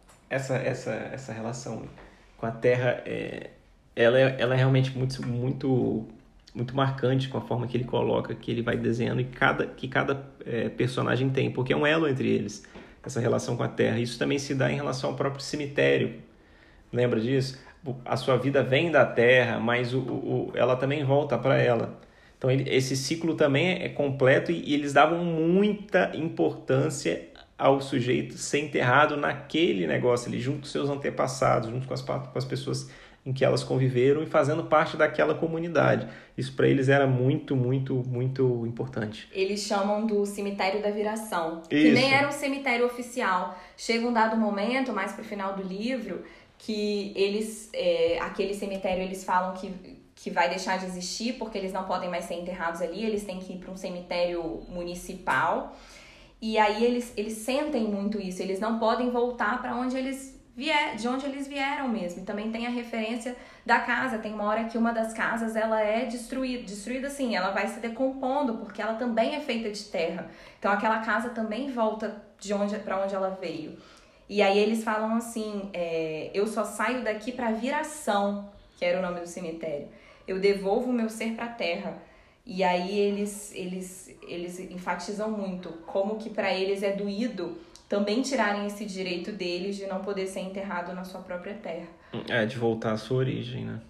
Speaker 2: Essa relação com a terra, ela é realmente muito marcante com a forma que ele coloca, que ele vai desenhando, e que cada personagem tem, porque é um elo entre eles, essa relação com a terra. Isso também se dá em relação ao próprio cemitério. Lembra disso? A sua vida vem da terra, mas ela também volta para ela. Então, esse ciclo também é completo, e eles davam muita importância ao sujeito ser enterrado naquele negócio ali, junto com seus antepassados, junto com as pessoas em que elas conviveram e fazendo parte daquela comunidade. Isso para eles era muito importante.
Speaker 1: Eles chamam do cemitério da viração,
Speaker 2: Isso.
Speaker 1: Que nem era um cemitério oficial. Chega um dado momento, mais pro final do livro, que eles, aquele cemitério, eles falam que vai deixar de existir porque eles não podem mais ser enterrados ali, eles têm que ir para um cemitério municipal. E aí eles sentem muito isso, eles não podem voltar para onde de onde eles vieram mesmo. E também tem a referência da casa. Tem uma hora que uma das casas ela é destruída assim, ela vai se decompondo porque ela também é feita de terra. Então aquela casa também volta para onde ela veio. E aí eles falam assim, eu só saio daqui para viração, que era o nome do cemitério. Eu devolvo o meu ser para a terra. E aí eles enfatizam muito como que para eles é doído também tirarem esse direito deles de não poder ser enterrado na sua própria terra.
Speaker 2: De voltar à sua origem, né?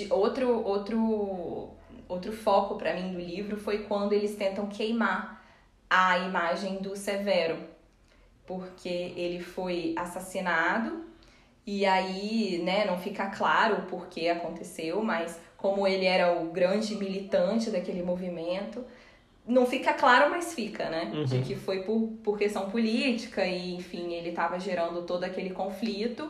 Speaker 1: Outro foco para mim do livro foi quando eles tentam queimar a imagem do Severo, porque ele foi assassinado e aí, né, não fica claro o porquê aconteceu, mas como ele era o grande militante daquele movimento, não fica claro, mas fica, né?
Speaker 2: Uhum.
Speaker 1: De que foi por questão política e, enfim, ele estava gerando todo aquele conflito.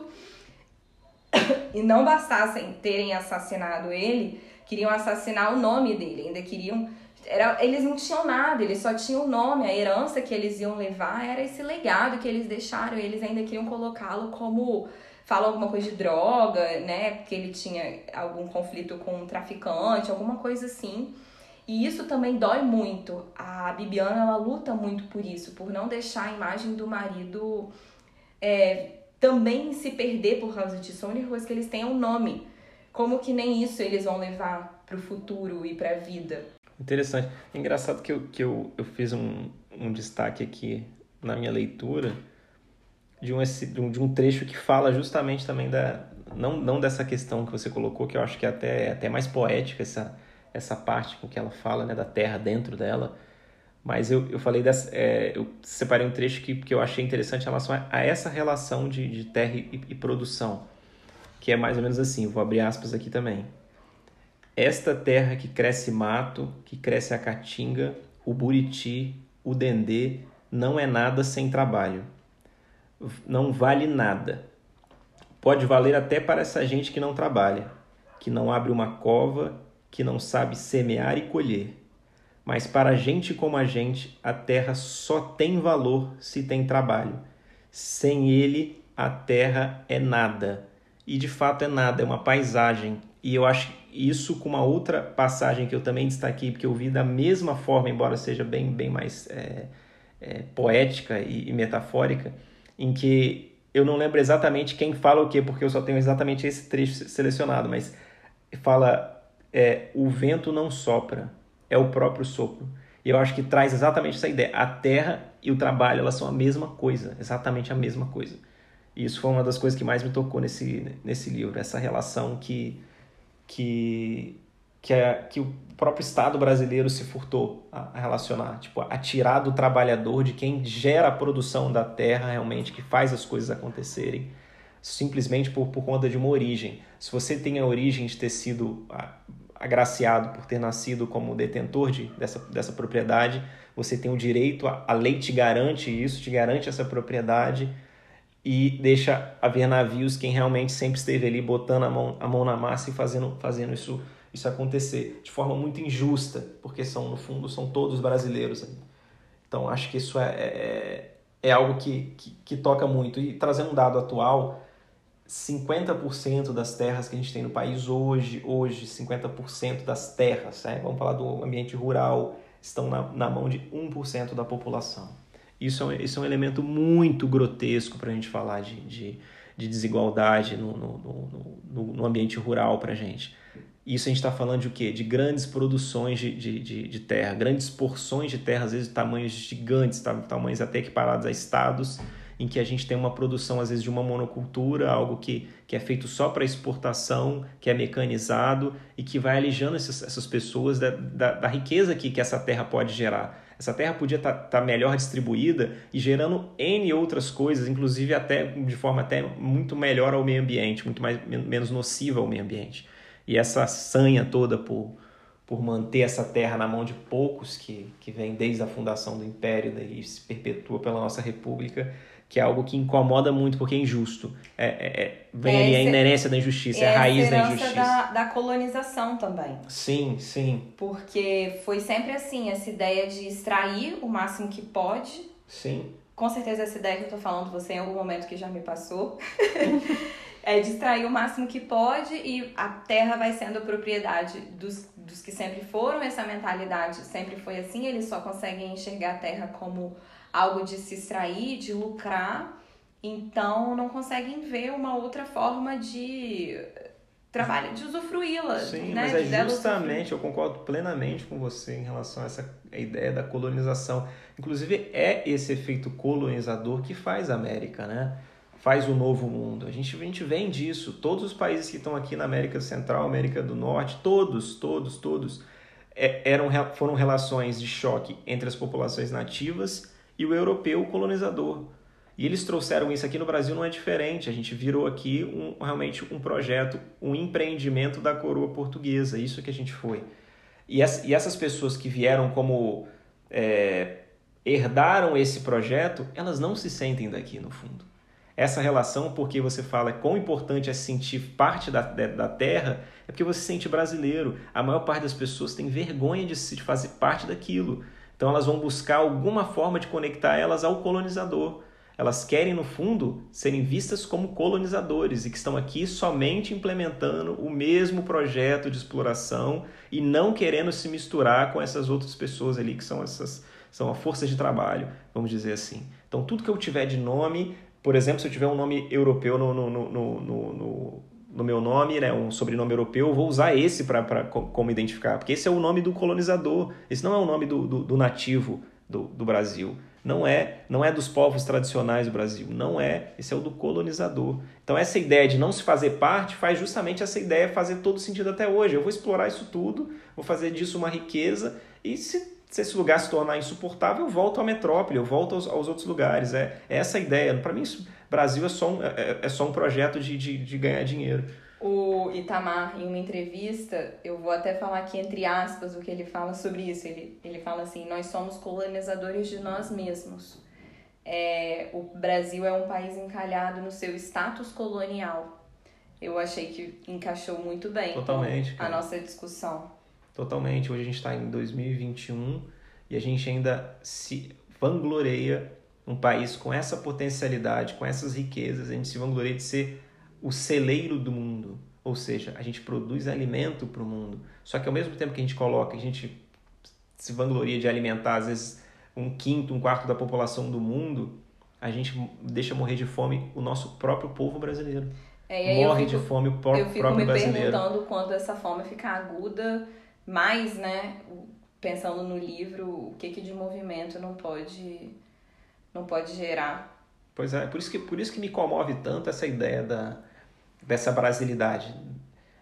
Speaker 1: E não bastassem terem assassinado ele, queriam assassinar o nome dele, ainda queriam... eles não tinham nada, eles só tinham o nome, a herança que eles iam levar era esse legado que eles deixaram, e eles ainda queriam colocá-lo como... Fala alguma coisa de droga, né? Porque ele tinha algum conflito com um traficante, alguma coisa assim. E isso também dói muito. A Bibiana, ela luta muito por isso, por não deixar a imagem do marido também se perder por causa disso. A única coisa que eles têm é um nome. Como que nem isso eles vão levar pro futuro e pra vida?
Speaker 2: Interessante. Engraçado que eu fiz um destaque aqui na minha leitura de um trecho que fala justamente também não dessa questão que você colocou, que eu acho que é até mais poética essa parte com que ela fala, né, da terra dentro dela, mas eu falei eu separei um trecho que eu achei interessante em relação a essa relação de terra e produção, que é mais ou menos assim, vou abrir aspas aqui também. Esta terra que cresce mato, que cresce a caatinga, o buriti, o dendê, não é nada sem trabalho. Não vale nada. Pode valer até para essa gente que não trabalha, que não abre uma cova, que não sabe semear e colher. Mas para gente como a gente, a terra só tem valor se tem trabalho. Sem ele, a terra é nada. E de fato é nada, é uma paisagem. E eu acho isso com uma outra passagem que eu também destaquei, porque eu vi da mesma forma, embora seja bem mais poética e metafórica, em que eu não lembro exatamente quem fala o quê, porque eu só tenho exatamente esse trecho selecionado, mas fala, o vento não sopra, é o próprio sopro. E eu acho que traz exatamente essa ideia. A terra e o trabalho, elas são a mesma coisa, exatamente a mesma coisa. E isso foi uma das coisas que mais me tocou nesse livro, essa relação que que o próprio Estado brasileiro se furtou a relacionar, tipo, a tirar do trabalhador, de quem gera a produção da terra realmente, que faz as coisas acontecerem, simplesmente por conta de uma origem. Se você tem a origem de ter sido agraciado por ter nascido como detentor dessa propriedade, você tem o direito, a lei te garante isso, te garante essa propriedade e deixa haver navios quem realmente sempre esteve ali botando a mão na massa e fazendo isso acontecer de forma muito injusta, porque no fundo são todos brasileiros. Então acho que isso é algo que toca muito. E trazendo um dado atual, 50% das terras que a gente tem no país hoje 50% das terras, né? Vamos falar do ambiente rural, estão na mão de 1% da população. Isso é um elemento muito grotesco para a gente falar de desigualdade no ambiente rural para a gente. Isso a gente está falando de o quê? De grandes produções de terra, grandes porções de terra, às vezes de tamanhos gigantes, tamanhos até equiparados a estados, em que a gente tem uma produção, às vezes, de uma monocultura, algo que é feito só para exportação, que é mecanizado e que vai alijando essas pessoas da riqueza que essa terra pode gerar. Essa terra podia estar melhor distribuída e gerando N outras coisas, inclusive até de forma até muito melhor ao meio ambiente, menos nociva ao meio ambiente. E essa sanha toda por manter essa terra na mão de poucos, que vem desde a fundação do Império e se perpetua pela nossa República, que é algo que incomoda muito porque é injusto. Vem ali a inerência da injustiça, é a raiz da injustiça.
Speaker 1: Da colonização também.
Speaker 2: Sim, sim.
Speaker 1: Porque foi sempre assim, essa ideia de extrair o máximo que pode.
Speaker 2: Sim.
Speaker 1: Com certeza essa ideia que eu tô falando, você em algum momento que já me passou. É de extrair o máximo que pode e a terra vai sendo propriedade dos que sempre foram. Essa mentalidade sempre foi assim, eles só conseguem enxergar a terra como algo de se extrair, de lucrar, então não conseguem ver uma outra forma de trabalho, de usufruí-la.
Speaker 2: Sim,
Speaker 1: né?
Speaker 2: mas é justamente, eu concordo plenamente com você em relação a essa ideia da colonização. Inclusive é esse efeito colonizador que faz a América, né? Faz o novo mundo. A gente vem disso. Todos os países que estão aqui na América Central, América do Norte, todos foram relações de choque entre as populações nativas e o europeu colonizador. E eles trouxeram isso aqui no Brasil, não é diferente. A gente virou aqui realmente um projeto, um empreendimento da coroa portuguesa. Isso que a gente foi. E essas pessoas que vieram como herdaram esse projeto, elas não se sentem daqui no fundo. Essa relação, porque você fala quão importante é se sentir parte da terra, é porque você se sente brasileiro. A maior parte das pessoas tem vergonha de fazer parte daquilo. Então elas vão buscar alguma forma de conectar elas ao colonizador. Elas querem, no fundo, serem vistas como colonizadores e que estão aqui somente implementando o mesmo projeto de exploração e não querendo se misturar com essas outras pessoas ali que são a força de trabalho, vamos dizer assim. Então tudo que eu tiver de nome, por exemplo, se eu tiver um nome europeu no meu nome, né, um sobrenome europeu, eu vou usar esse como identificar, porque esse é o nome do colonizador, esse não é o nome do nativo do Brasil. Não é dos povos tradicionais do Brasil, não é, esse é o do colonizador. Então essa ideia de não se fazer parte faz justamente essa ideia fazer todo sentido até hoje. Eu vou explorar isso tudo, vou fazer disso uma riqueza e se esse lugar se tornar insuportável, eu volto à metrópole, eu volto aos outros lugares. É essa a ideia. Para mim, Brasil é só um projeto de ganhar dinheiro.
Speaker 1: O Itamar, em uma entrevista, eu vou até falar aqui entre aspas o que ele fala sobre isso. Ele fala assim: nós somos colonizadores de nós mesmos. O Brasil é um país encalhado no seu status colonial. Eu achei que encaixou muito bem.
Speaker 2: Totalmente,
Speaker 1: com a nossa discussão.
Speaker 2: Totalmente. Hoje a gente está em 2021 e a gente ainda se vangloria um país com essa potencialidade, com essas riquezas. A gente se vangloria de ser o celeiro do mundo, ou seja, a gente produz alimento para o mundo. Só que ao mesmo tempo que a gente se vangloria de alimentar às vezes um quarto da população do mundo, a gente deixa morrer de fome o nosso próprio povo brasileiro. Morre de fome o próprio brasileiro. Eu fico me
Speaker 1: perguntando quando essa fome ficar aguda, mais, né, pensando no livro, o que de movimento não pode gerar.
Speaker 2: Pois é, por isso que me comove tanto essa ideia dessa brasilidade.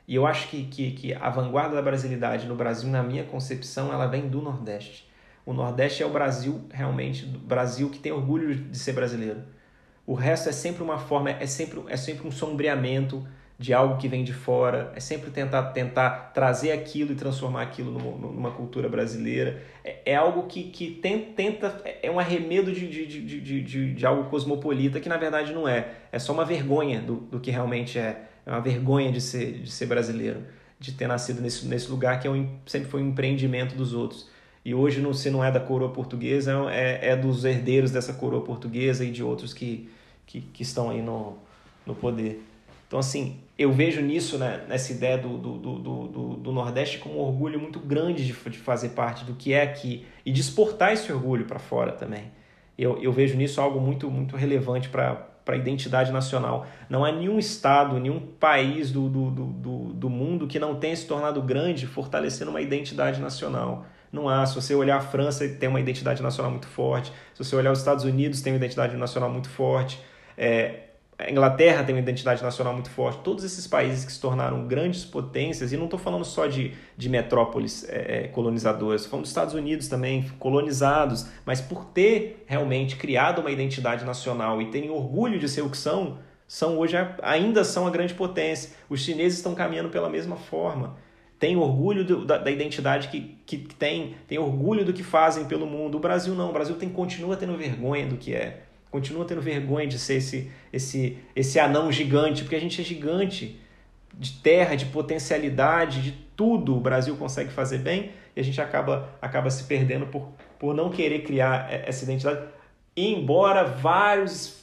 Speaker 2: E eu acho que a vanguarda da brasilidade no Brasil, na minha concepção, ela vem do Nordeste. O Nordeste é o Brasil, realmente, o Brasil que tem orgulho de ser brasileiro. O resto é sempre uma forma, é sempre um sombreamento de algo que vem de fora, é sempre tentar trazer aquilo e transformar aquilo numa cultura brasileira. É algo que tenta, é um arremedo de algo cosmopolita que na verdade não é. É só uma vergonha do que realmente é. É uma vergonha de ser brasileiro, de ter nascido nesse lugar que sempre foi um empreendimento dos outros. E hoje, se não é da coroa portuguesa, é dos herdeiros dessa coroa portuguesa e de outros que estão aí no poder. Então, assim, eu vejo nisso, né, nessa ideia do Nordeste como um orgulho muito grande de fazer parte do que é aqui e de exportar esse orgulho para fora também. Eu vejo nisso algo muito, muito relevante para a identidade nacional. Não há nenhum estado, nenhum país do mundo que não tenha se tornado grande fortalecendo uma identidade nacional. Não há. Se você olhar a França, tem uma identidade nacional muito forte. Se você olhar os Estados Unidos, tem uma identidade nacional muito forte. A Inglaterra tem uma identidade nacional muito forte. Todos esses países que se tornaram grandes potências, e não estou falando só de metrópoles colonizadoras, estou falando dos Estados Unidos também, colonizados, mas por ter realmente criado uma identidade nacional e terem orgulho de ser o que hoje ainda são a grande potência. Os chineses estão caminhando pela mesma forma. Tem orgulho da identidade que tem orgulho do que fazem pelo mundo. O Brasil não. O Brasil continua tendo vergonha do que é. Continua tendo vergonha de ser esse anão gigante, porque a gente é gigante de terra, de potencialidade, de tudo o Brasil consegue fazer bem e a gente acaba se perdendo por não querer criar essa identidade. E embora vários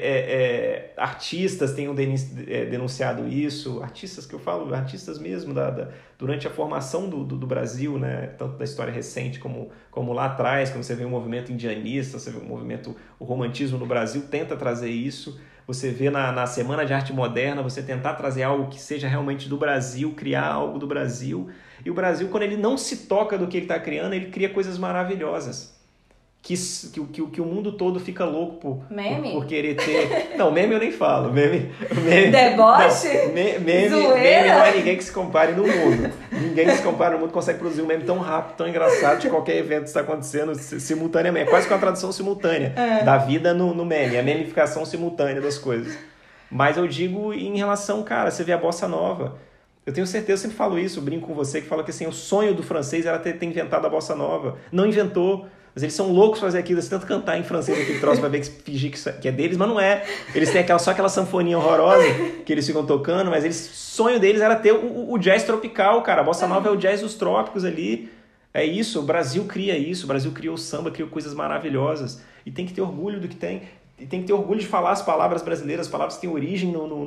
Speaker 2: artistas tenham denunciado isso, artistas que eu falo, artistas mesmo, durante a formação do Brasil, né, tanto da história recente como lá atrás, quando você vê o movimento indianista, você vê o romantismo no Brasil tenta trazer isso, você vê na Semana de Arte Moderna, você tentar trazer algo que seja realmente do Brasil, criar algo do Brasil, e o Brasil, quando ele não se toca do que ele está criando, ele cria coisas maravilhosas. Que o mundo todo fica louco por querer ter... Não, meme eu nem falo. Meme
Speaker 1: Deboche?
Speaker 2: Não, meme não é ninguém que se compare no mundo. Ninguém que se compare no mundo consegue produzir um meme tão rápido, tão engraçado de qualquer evento que está acontecendo simultaneamente. É quase que uma tradução simultânea da vida no meme. A memificação simultânea das coisas. Mas eu digo em relação, cara, você vê a bossa nova. Eu tenho certeza, eu sempre falo isso, eu brinco com você, que fala que assim, o sonho do francês era ter inventado a bossa nova. Não inventou. Mas eles são loucos fazer aquilo, eles tentam cantar em francês aquele troço pra ver fingir que é deles, mas não é. Eles têm só aquela sanfoninha horrorosa que eles ficam tocando, mas o sonho deles era ter o jazz tropical, cara. A bossa nova é o jazz dos trópicos ali. É isso, o Brasil cria isso, o Brasil criou o samba, criou coisas maravilhosas. E tem que ter orgulho do que tem. E tem que ter orgulho de falar as palavras brasileiras, as palavras que têm origem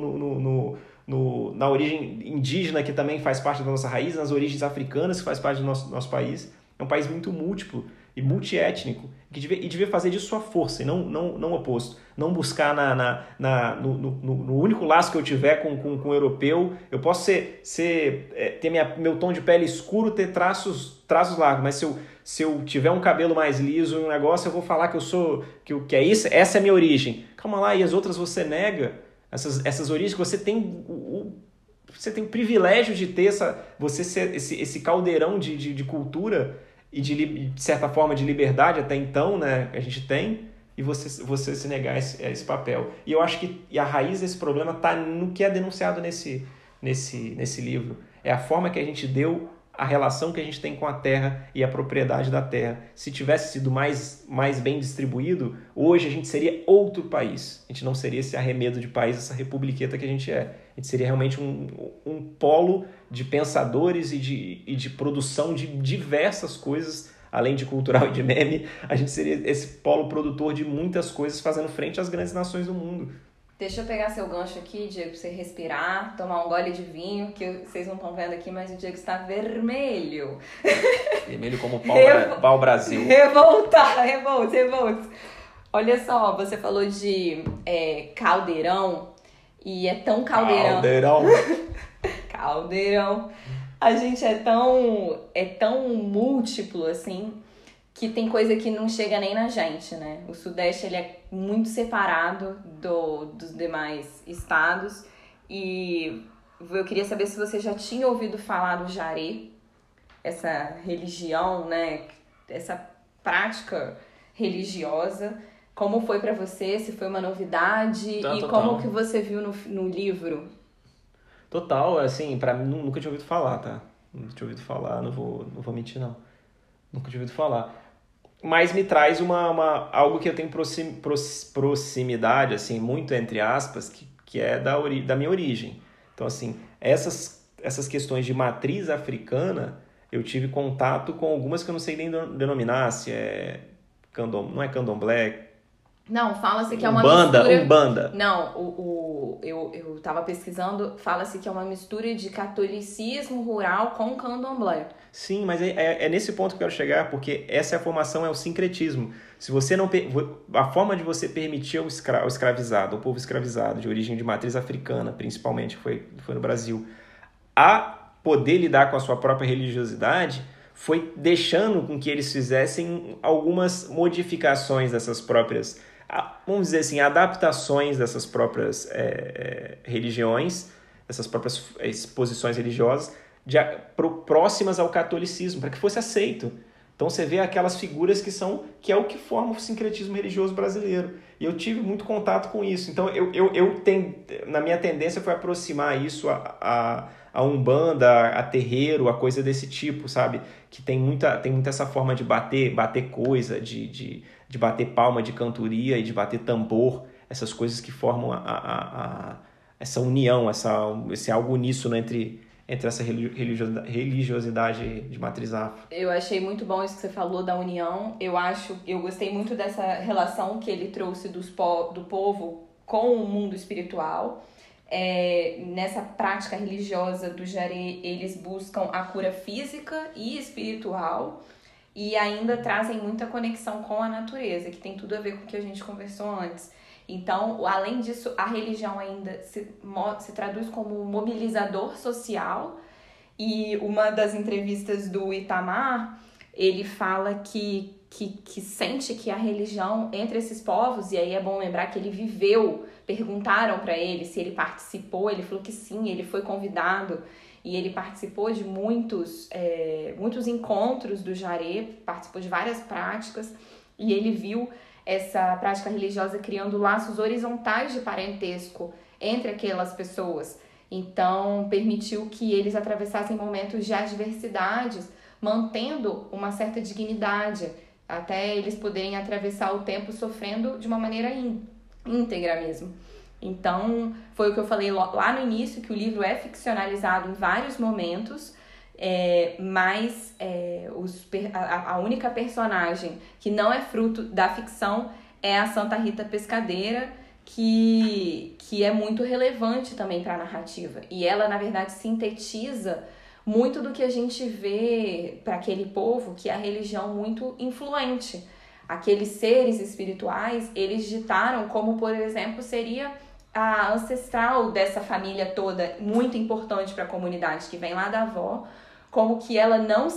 Speaker 2: na origem indígena, que também faz parte da nossa raiz, nas origens africanas, que faz parte do nosso país. É um país muito múltiplo e multiétnico, e devia fazer disso sua força, e não o oposto. Não buscar no único laço que eu tiver com o europeu. Eu posso ter meu tom de pele escuro, ter traços largos, mas se eu tiver um cabelo mais liso e um negócio, eu vou falar que eu sou, que é isso, essa é a minha origem. Calma lá, e as outras você nega? Essas origens que você tem você tem o privilégio de ter você ser esse caldeirão de cultura e de certa forma de liberdade até então, né, que a gente tem, e você se negar esse papel. E eu acho que a raiz desse problema está no que é denunciado nesse livro. É a forma que a gente deu, a relação que a gente tem com a terra e a propriedade da terra. Se tivesse sido mais bem distribuído, hoje a gente seria outro país. A gente não seria esse arremedo de país, essa republiqueta que a gente é. A gente seria realmente um polo de pensadores e de produção de diversas coisas, além de cultural e de meme. A gente seria esse polo produtor de muitas coisas, fazendo frente às grandes nações do mundo.
Speaker 1: Deixa eu pegar seu gancho aqui, Diego, pra você respirar, tomar um gole de vinho, que vocês não estão vendo aqui, mas o Diego está vermelho.
Speaker 2: Vermelho como pau Brasil.
Speaker 1: Revolta. Olha só, você falou de caldeirão, e é tão caldeirão. Caldeirão. A gente é tão múltiplo, assim, que tem coisa que não chega nem na gente, né? O Sudeste, ele é muito separado dos demais estados e eu queria saber se você já tinha ouvido falar do Jaré, essa religião, né? Essa prática religiosa. Como foi pra você? Se foi uma novidade? E
Speaker 2: Total.
Speaker 1: como que você viu no livro?
Speaker 2: Total, assim, pra mim, nunca tinha ouvido falar, tá? Nunca tinha ouvido falar, não vou mentir, não. Nunca tinha ouvido falar. Mas me traz algo que eu tenho proximidade, assim, muito entre aspas, que é da minha origem. Então, assim, essas questões de matriz africana, eu tive contato com algumas que eu não sei nem denominar, se é não é candomblé,
Speaker 1: Não, fala-se que é uma mistura...
Speaker 2: Umbanda.
Speaker 1: Não, eu tava pesquisando, fala-se que é uma mistura de catolicismo rural com candomblé.
Speaker 2: Sim, mas é nesse ponto que eu quero chegar, porque essa é a formação, é o sincretismo. Se você não... A forma de você permitir o escravizado, o povo escravizado, de origem de matriz africana, principalmente, que foi no Brasil, a poder lidar com a sua própria religiosidade, foi deixando com que eles fizessem algumas modificações dessas próprias, vamos dizer assim, adaptações dessas próprias religiões, dessas próprias posições religiosas, próximas ao catolicismo, para que fosse aceito. Então você vê aquelas figuras que é o que forma o sincretismo religioso brasileiro. E eu tive muito contato com isso. Então eu tenho, na minha tendência foi aproximar isso a Umbanda, a terreiro, a coisa desse tipo, sabe? Que tem muita essa forma de bater coisa, de bater palma de cantoria e de bater tambor, essas coisas que formam essa união, esse algo uníssono entre essa religiosidade de matriz afro.
Speaker 1: Eu achei muito bom isso que você falou da união. Eu gostei muito dessa relação que ele trouxe do povo com o mundo espiritual. Nessa prática religiosa do Jaré, eles buscam a cura física e espiritual e ainda trazem muita conexão com a natureza, que tem tudo a ver com o que a gente conversou antes. Então, além disso, a religião ainda se traduz como um mobilizador social. E uma das entrevistas do Itamar, ele fala que sente que a religião entre esses povos, e aí é bom lembrar que ele viveu, perguntaram para ele se ele participou, ele falou que sim, ele foi convidado e ele participou de muitos encontros do Jaré, participou de várias práticas e ele viu essa prática religiosa criando laços horizontais de parentesco entre aquelas pessoas. Então, permitiu que eles atravessassem momentos de adversidades, mantendo uma certa dignidade, até eles poderem atravessar o tempo sofrendo de uma maneira íntegra mesmo. Então, foi o que eu falei lá no início, que o livro é ficcionalizado em vários momentos, mas a única personagem que não é fruto da ficção é a Santa Rita Pescadeira, que é muito relevante também para a narrativa. E ela, na verdade, sintetiza muito do que a gente vê para aquele povo, que é a religião muito influente. Aqueles seres espirituais, eles ditaram como, por exemplo, seria a ancestral dessa família toda, muito importante para a comunidade, que vem lá da avó, como que ela não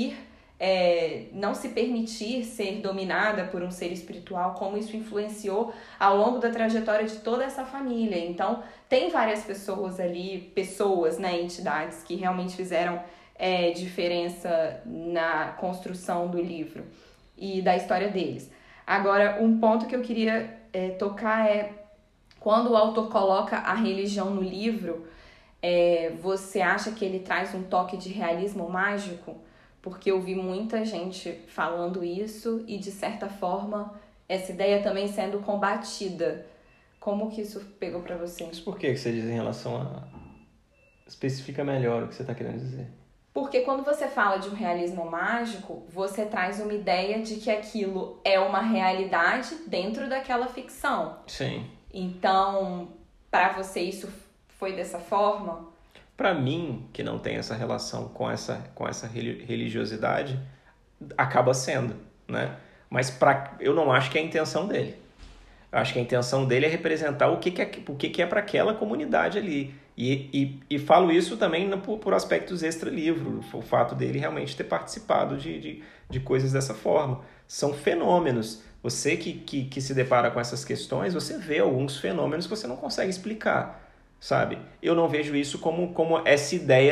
Speaker 1: se permitir ser dominada por um ser espiritual, como isso influenciou ao longo da trajetória de toda essa família. Então, tem várias pessoas ali, entidades que realmente fizeram diferença na construção do livro e da história deles. Agora, um ponto que eu queria tocar é, quando o autor coloca a religião no livro, você acha que ele traz um toque de realismo mágico? Porque eu vi muita gente falando isso e, de certa forma, essa ideia também sendo combatida. Como que isso pegou pra você?
Speaker 2: Mas por que você diz em relação a... Especifica melhor o que você está querendo dizer.
Speaker 1: Porque quando você fala de um realismo mágico, você traz uma ideia de que aquilo é uma realidade dentro daquela ficção.
Speaker 2: Sim.
Speaker 1: Então, pra você isso foi dessa forma?
Speaker 2: Para mim, que não tem essa relação com essa religiosidade, acaba sendo, né? Mas eu não acho que é a intenção dele. Eu acho que a intenção dele é representar o que é para aquela comunidade ali. E falo isso também por aspectos extra-livro, o fato dele realmente ter participado de coisas dessa forma. São fenômenos. Você que se depara com essas questões, você vê alguns fenômenos que você não consegue explicar. sabe? Eu não vejo isso como essa ideia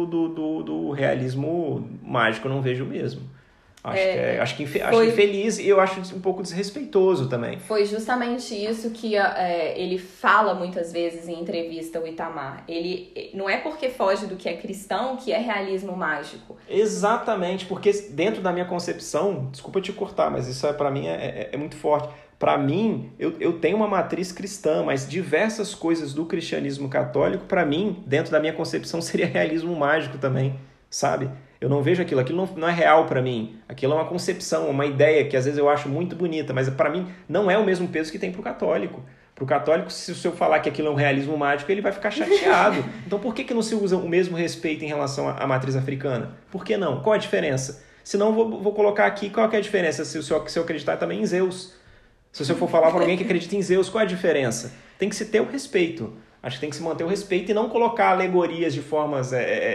Speaker 2: do realismo mágico, eu não vejo mesmo. Acho que infeliz e eu acho um pouco desrespeitoso também.
Speaker 1: Foi justamente isso que ele fala muitas vezes em entrevista, o Itamar. Ele não é porque foge do que é cristão que é realismo mágico.
Speaker 2: Exatamente, porque dentro da minha concepção, desculpa te cortar, mas isso para mim é muito forte. Para mim, eu tenho uma matriz cristã, mas diversas coisas do cristianismo católico, para mim, dentro da minha concepção, seria realismo mágico também, sabe? Eu não vejo aquilo não é real para mim. Aquilo é uma concepção, uma ideia que às vezes eu acho muito bonita, mas para mim não é o mesmo peso que tem para o católico. Para o católico, se eu falar que aquilo é um realismo mágico, ele vai ficar chateado. Então por que não se usa o mesmo respeito em relação à matriz africana? Por que não? Qual a diferença? Se não, vou colocar aqui qual que é a diferença se eu acreditar também em Zeus. Se eu for falar para alguém que acredita em Zeus, qual é a diferença? Tem que se ter o respeito. Acho que tem que se manter o respeito e não colocar alegorias de formas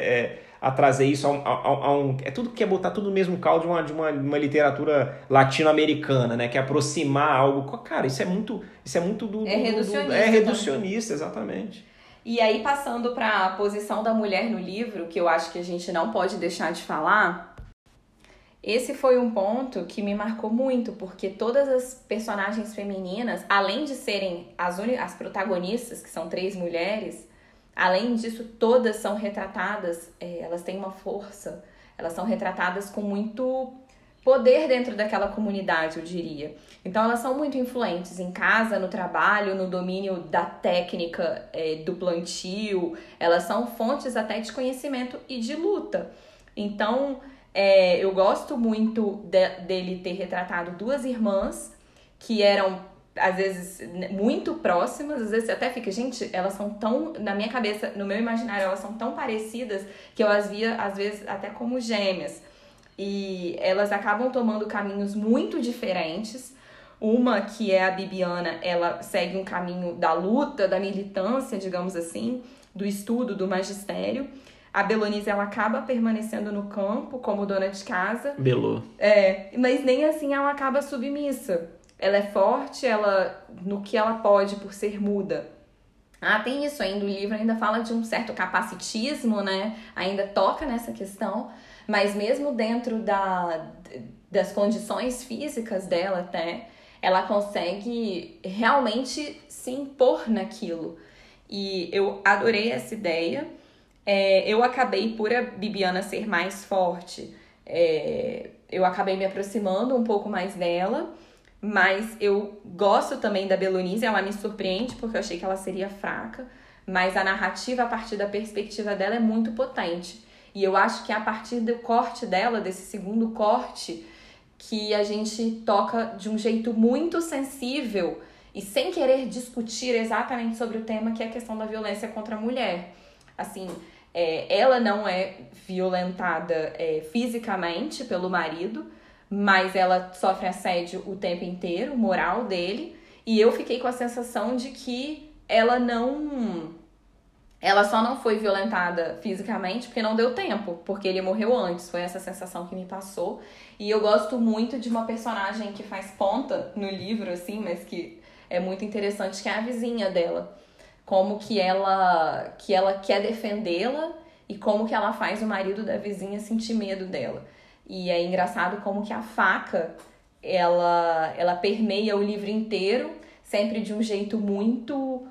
Speaker 2: a trazer isso a um... É tudo que quer botar tudo no mesmo caldo de uma literatura latino-americana, né? Que é aproximar algo... Cara, isso é muito
Speaker 1: reducionista.
Speaker 2: É reducionista, exatamente.
Speaker 1: E aí, passando para a posição da mulher no livro, que eu acho que a gente não pode deixar de falar... Esse foi um ponto que me marcou muito, porque todas as personagens femininas, além de serem as protagonistas, que são 3 mulheres, além disso, todas são retratadas, elas têm uma força, elas são retratadas com muito poder dentro daquela comunidade, eu diria. Então, elas são muito influentes em casa, no trabalho, no domínio da técnica do plantio, elas são fontes até de conhecimento e de luta. Então... eu gosto muito dele ter retratado 2 irmãs que eram, às vezes, muito próximas. Às vezes você até fica, gente, elas são tão... Na minha cabeça, no meu imaginário, elas são tão parecidas que eu as via, às vezes, até como gêmeas. E elas acabam tomando caminhos muito diferentes. Uma, que é a Bibiana, ela segue um caminho da luta, da militância, digamos assim, do estudo, do magistério. A Belonise, ela acaba permanecendo no campo como dona de casa.
Speaker 2: Belô.
Speaker 1: Mas nem assim ela acaba submissa. Ela é forte, no que ela pode por ser muda. Tem isso ainda, o livro ainda fala de um certo capacitismo, né? Ainda toca nessa questão. Mas mesmo dentro das condições físicas dela até, ela consegue realmente se impor naquilo. E eu adorei essa ideia. Eu acabei, por a Bibiana ser mais forte, eu acabei me aproximando um pouco mais dela, mas eu gosto também da Belonise, ela me surpreende porque eu achei que ela seria fraca, mas a narrativa a partir da perspectiva dela é muito potente. E eu acho que é a partir do corte dela, desse segundo corte, que a gente toca de um jeito muito sensível e sem querer discutir exatamente sobre o tema, que é a questão da violência contra a mulher. Assim, ela não é violentada fisicamente pelo marido, mas ela sofre assédio o tempo inteiro, moral dele, e eu fiquei com a sensação de que ela só não foi violentada fisicamente porque não deu tempo, porque ele morreu antes. Foi essa sensação que me passou. E eu gosto muito de uma personagem que faz ponta no livro, assim, mas que é muito interessante, que é a vizinha dela. Como que ela quer defendê-la e como que ela faz o marido da vizinha sentir medo dela. E é engraçado como que a faca, ela permeia o livro inteiro, sempre de um jeito muito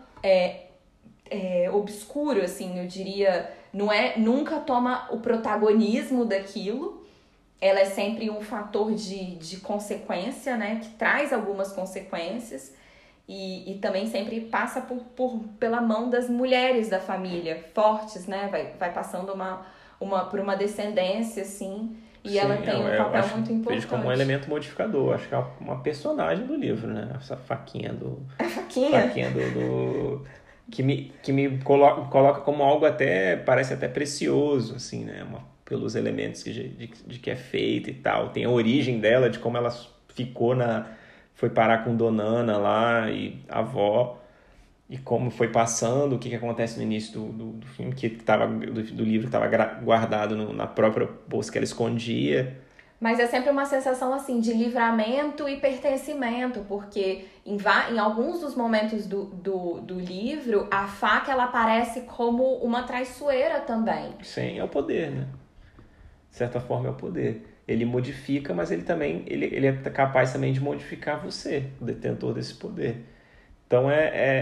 Speaker 1: obscuro, assim, eu diria. Nunca toma o protagonismo daquilo. Ela é sempre um fator de consequência, né? Que traz algumas consequências. E também sempre passa pela mão das mulheres da família, fortes, né? Vai passando por uma descendência, assim, e sim, ela tem um papel muito importante.
Speaker 2: Vejo como um elemento modificador, acho que é uma personagem do livro, né? Essa faquinha do...
Speaker 1: A faquinha?
Speaker 2: Faquinha do que me coloca como algo parece até precioso, assim, né? Pelos elementos de que é feito e tal. Tem a origem dela, de como ela foi parar com Donana lá e a avó, e como foi passando, o que acontece no início do filme, do livro que estava guardado na própria bolsa que ela escondia.
Speaker 1: Mas é sempre uma sensação, assim, de livramento e pertencimento, porque em alguns dos momentos do livro, a faca, ela aparece como uma traiçoeira também.
Speaker 2: Sim, é o poder, né? De certa forma é o poder. Ele modifica, mas ele também ele é capaz também de modificar você, o detentor desse poder. Então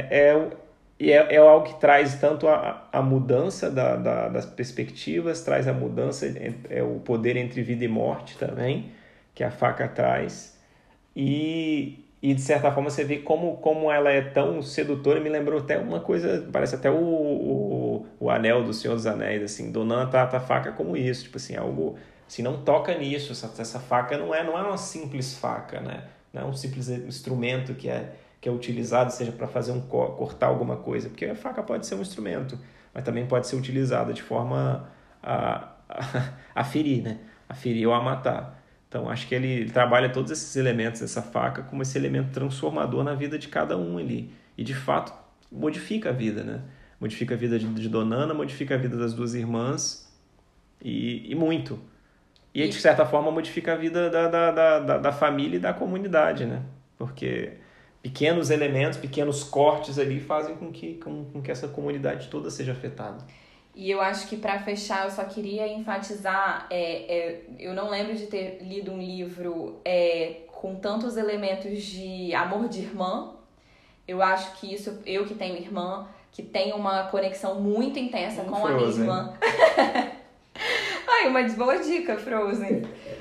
Speaker 2: é algo que traz tanto a mudança das perspectivas, traz a mudança, o poder entre vida e morte também, que a faca traz. E de certa forma você vê como ela é tão sedutora. Me lembrou até uma coisa, parece até o Anel do Senhor dos Anéis, assim. Donan trata a faca como isso, tipo assim, algo assim, não toca nisso. Essa faca não é uma simples faca, né? Não é um simples instrumento que é utilizado, seja para fazer cortar alguma coisa, porque a faca pode ser um instrumento, mas também pode ser utilizada de forma a ferir, né? A ferir ou a matar. Então, acho que ele trabalha todos esses elementos dessa faca como esse elemento transformador na vida de cada um ali. E, de fato, modifica a vida, né? Modifica a vida de Donana, modifica a vida das duas irmãs e muito. E, de certa forma, modifica a vida da família e da comunidade, né? Porque pequenos elementos, pequenos cortes ali fazem com que essa comunidade toda seja afetada.
Speaker 1: E eu acho que, para fechar, eu só queria enfatizar, eu não lembro de ter lido um livro com tantos elementos de amor de irmã. Eu acho que isso, eu que tenho irmã, que tenho uma conexão muito intensa com a minha irmã. Ai, uma boa dica, Frozen.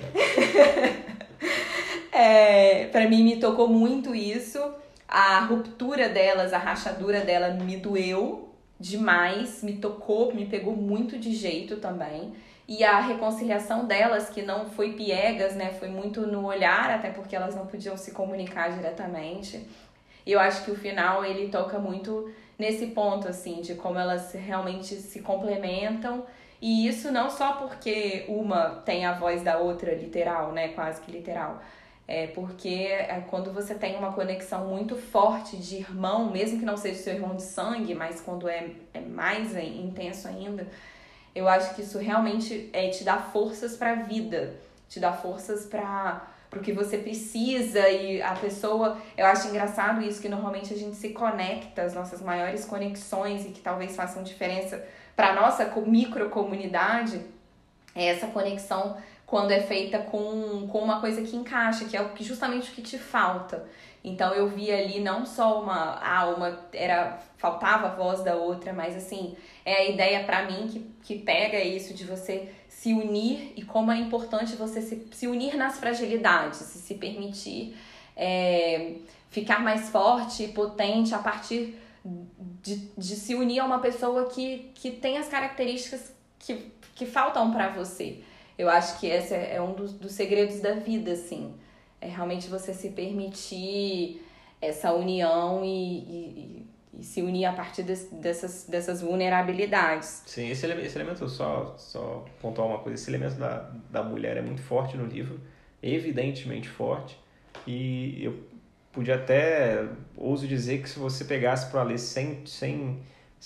Speaker 1: Pra mim, me tocou muito isso. A ruptura delas, a rachadura dela me doeu demais, me tocou, me pegou muito de jeito também. E a reconciliação delas, que não foi piegas, né? Foi muito no olhar, até porque elas não podiam se comunicar diretamente. E eu acho que o final, ele toca muito nesse ponto, assim, de como elas realmente se complementam. E isso não só porque uma tem a voz da outra, literal, né? Quase que literal. Porque quando você tem uma conexão muito forte de irmão, mesmo que não seja seu irmão de sangue, mas quando é mais intenso ainda, eu acho que isso realmente te dá forças para a vida, te dá forças para o que você precisa. E a pessoa, eu acho engraçado isso, que normalmente a gente se conecta, as nossas maiores conexões e que talvez façam diferença para a nossa microcomunidade, é essa conexão quando é feita com uma coisa que encaixa, que é justamente o que te falta. Então eu vi ali não só faltava a voz da outra, mas assim, é a ideia pra mim que pega isso de você se unir e como é importante você se unir nas fragilidades, se permitir ficar mais forte e potente a partir de se unir a uma pessoa que tem as características que faltam pra você. Eu acho que esse é um dos segredos da vida, assim. É realmente você se permitir essa união e se unir a partir dessas vulnerabilidades.
Speaker 2: Sim, esse elemento, só pontuar uma coisa, esse elemento da mulher é muito forte no livro, evidentemente forte, e eu podia até, ouso dizer que se você pegasse para ler sem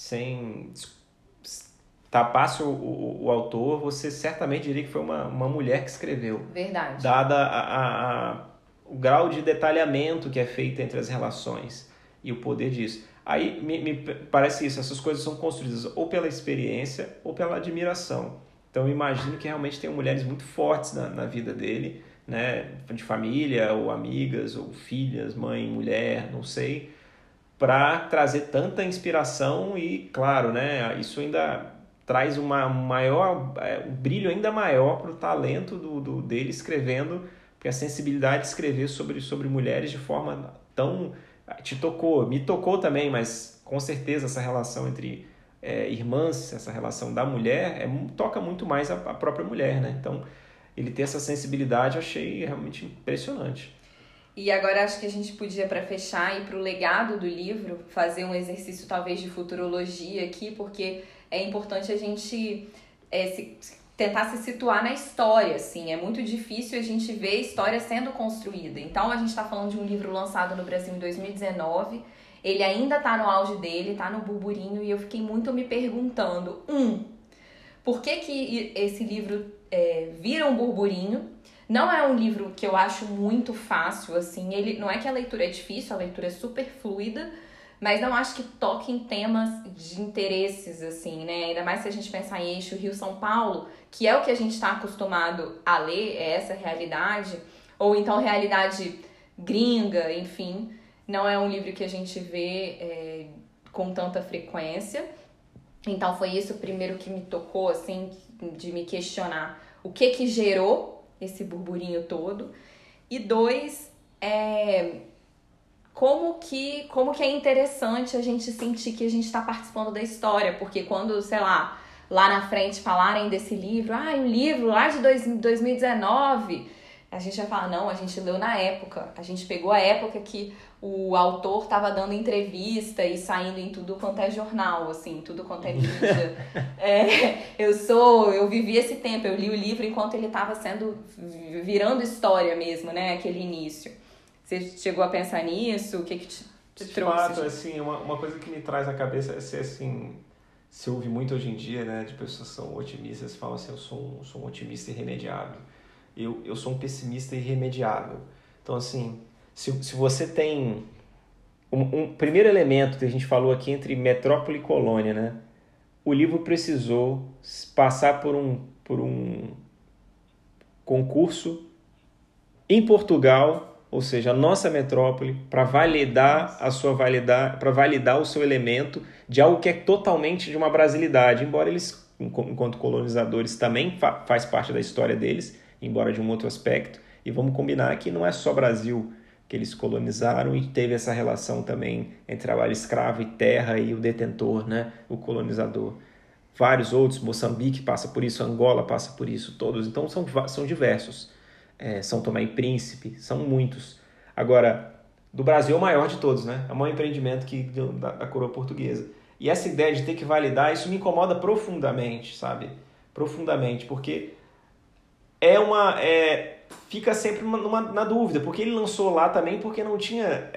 Speaker 2: tapasse o autor, você certamente diria que foi uma mulher que escreveu.
Speaker 1: Verdade.
Speaker 2: Dada o grau de detalhamento que é feito entre as relações e o poder disso. Aí me parece isso, essas coisas são construídas ou pela experiência ou pela admiração. Então eu imagino que realmente tem mulheres muito fortes na vida dele, né? De família, ou amigas, ou filhas, mãe, mulher, não sei, para trazer tanta inspiração e, claro, né? Isso ainda traz um brilho ainda maior para o talento dele escrevendo, porque a sensibilidade de escrever sobre mulheres de forma tão... me tocou também, mas com certeza essa relação entre irmãs, essa relação da mulher, toca muito mais a própria mulher, né? Então, ele ter essa sensibilidade eu achei realmente impressionante.
Speaker 1: E agora acho que a gente podia, para fechar, ir para o legado do livro, fazer um exercício talvez de futurologia aqui, porque é importante a gente tentar se situar na história, assim. É muito difícil a gente ver a história sendo construída. Então, a gente está falando de um livro lançado no Brasil em 2019. Ele ainda está no auge dele, está no burburinho, e eu fiquei muito me perguntando, por que esse livro vira um burburinho? Não é um livro que eu acho muito fácil, assim. Ele, não é que a leitura é difícil, a leitura é super fluida, mas não acho que toque em temas de interesses, assim, né? Ainda mais se a gente pensar em eixo Rio-São Paulo, que é o que a gente está acostumado a ler, é essa realidade, ou então realidade gringa, enfim. Não é um livro que a gente vê com tanta frequência. Então foi isso primeiro que me tocou, assim, de me questionar o que gerou esse burburinho todo. E 2, como que é interessante a gente sentir que a gente está participando da história, porque quando, sei lá na frente falarem desse livro, um livro lá de 2019, a gente vai falar, não, a gente leu na época, a gente pegou a época que o autor estava dando entrevista e saindo em tudo quanto é jornal, assim, tudo quanto é mídia. Eu vivi esse tempo, eu li o livro enquanto ele estava virando história mesmo, né, aquele início. Você chegou a pensar nisso? O que te trouxe?
Speaker 2: De fato, assim, uma coisa que me traz à cabeça é ser, assim, se ouve muito hoje em dia, né, de pessoas que são otimistas, falam assim, eu sou um otimista irremediável. Eu sou um pessimista irremediável. Então, assim, se você tem um primeiro elemento que a gente falou aqui entre metrópole e colônia, né? O livro precisou passar por um concurso em Portugal, ou seja, a nossa metrópole, para validar o seu elemento de algo que é totalmente de uma brasilidade, embora eles, enquanto colonizadores, também faz parte da história deles, embora de um outro aspecto. E vamos combinar que não é só Brasil que eles colonizaram e teve essa relação também entre trabalho escravo e terra e o detentor, né? O colonizador. Vários outros, Moçambique passa por isso, Angola passa por isso, todos. Então são diversos. São Tomé e Príncipe, são muitos. Agora, do Brasil é o maior de todos, né? É o maior empreendimento da coroa portuguesa. E essa ideia de ter que validar, isso me incomoda profundamente, sabe? Profundamente, porque fica sempre na dúvida, porque ele lançou lá também porque não tinha...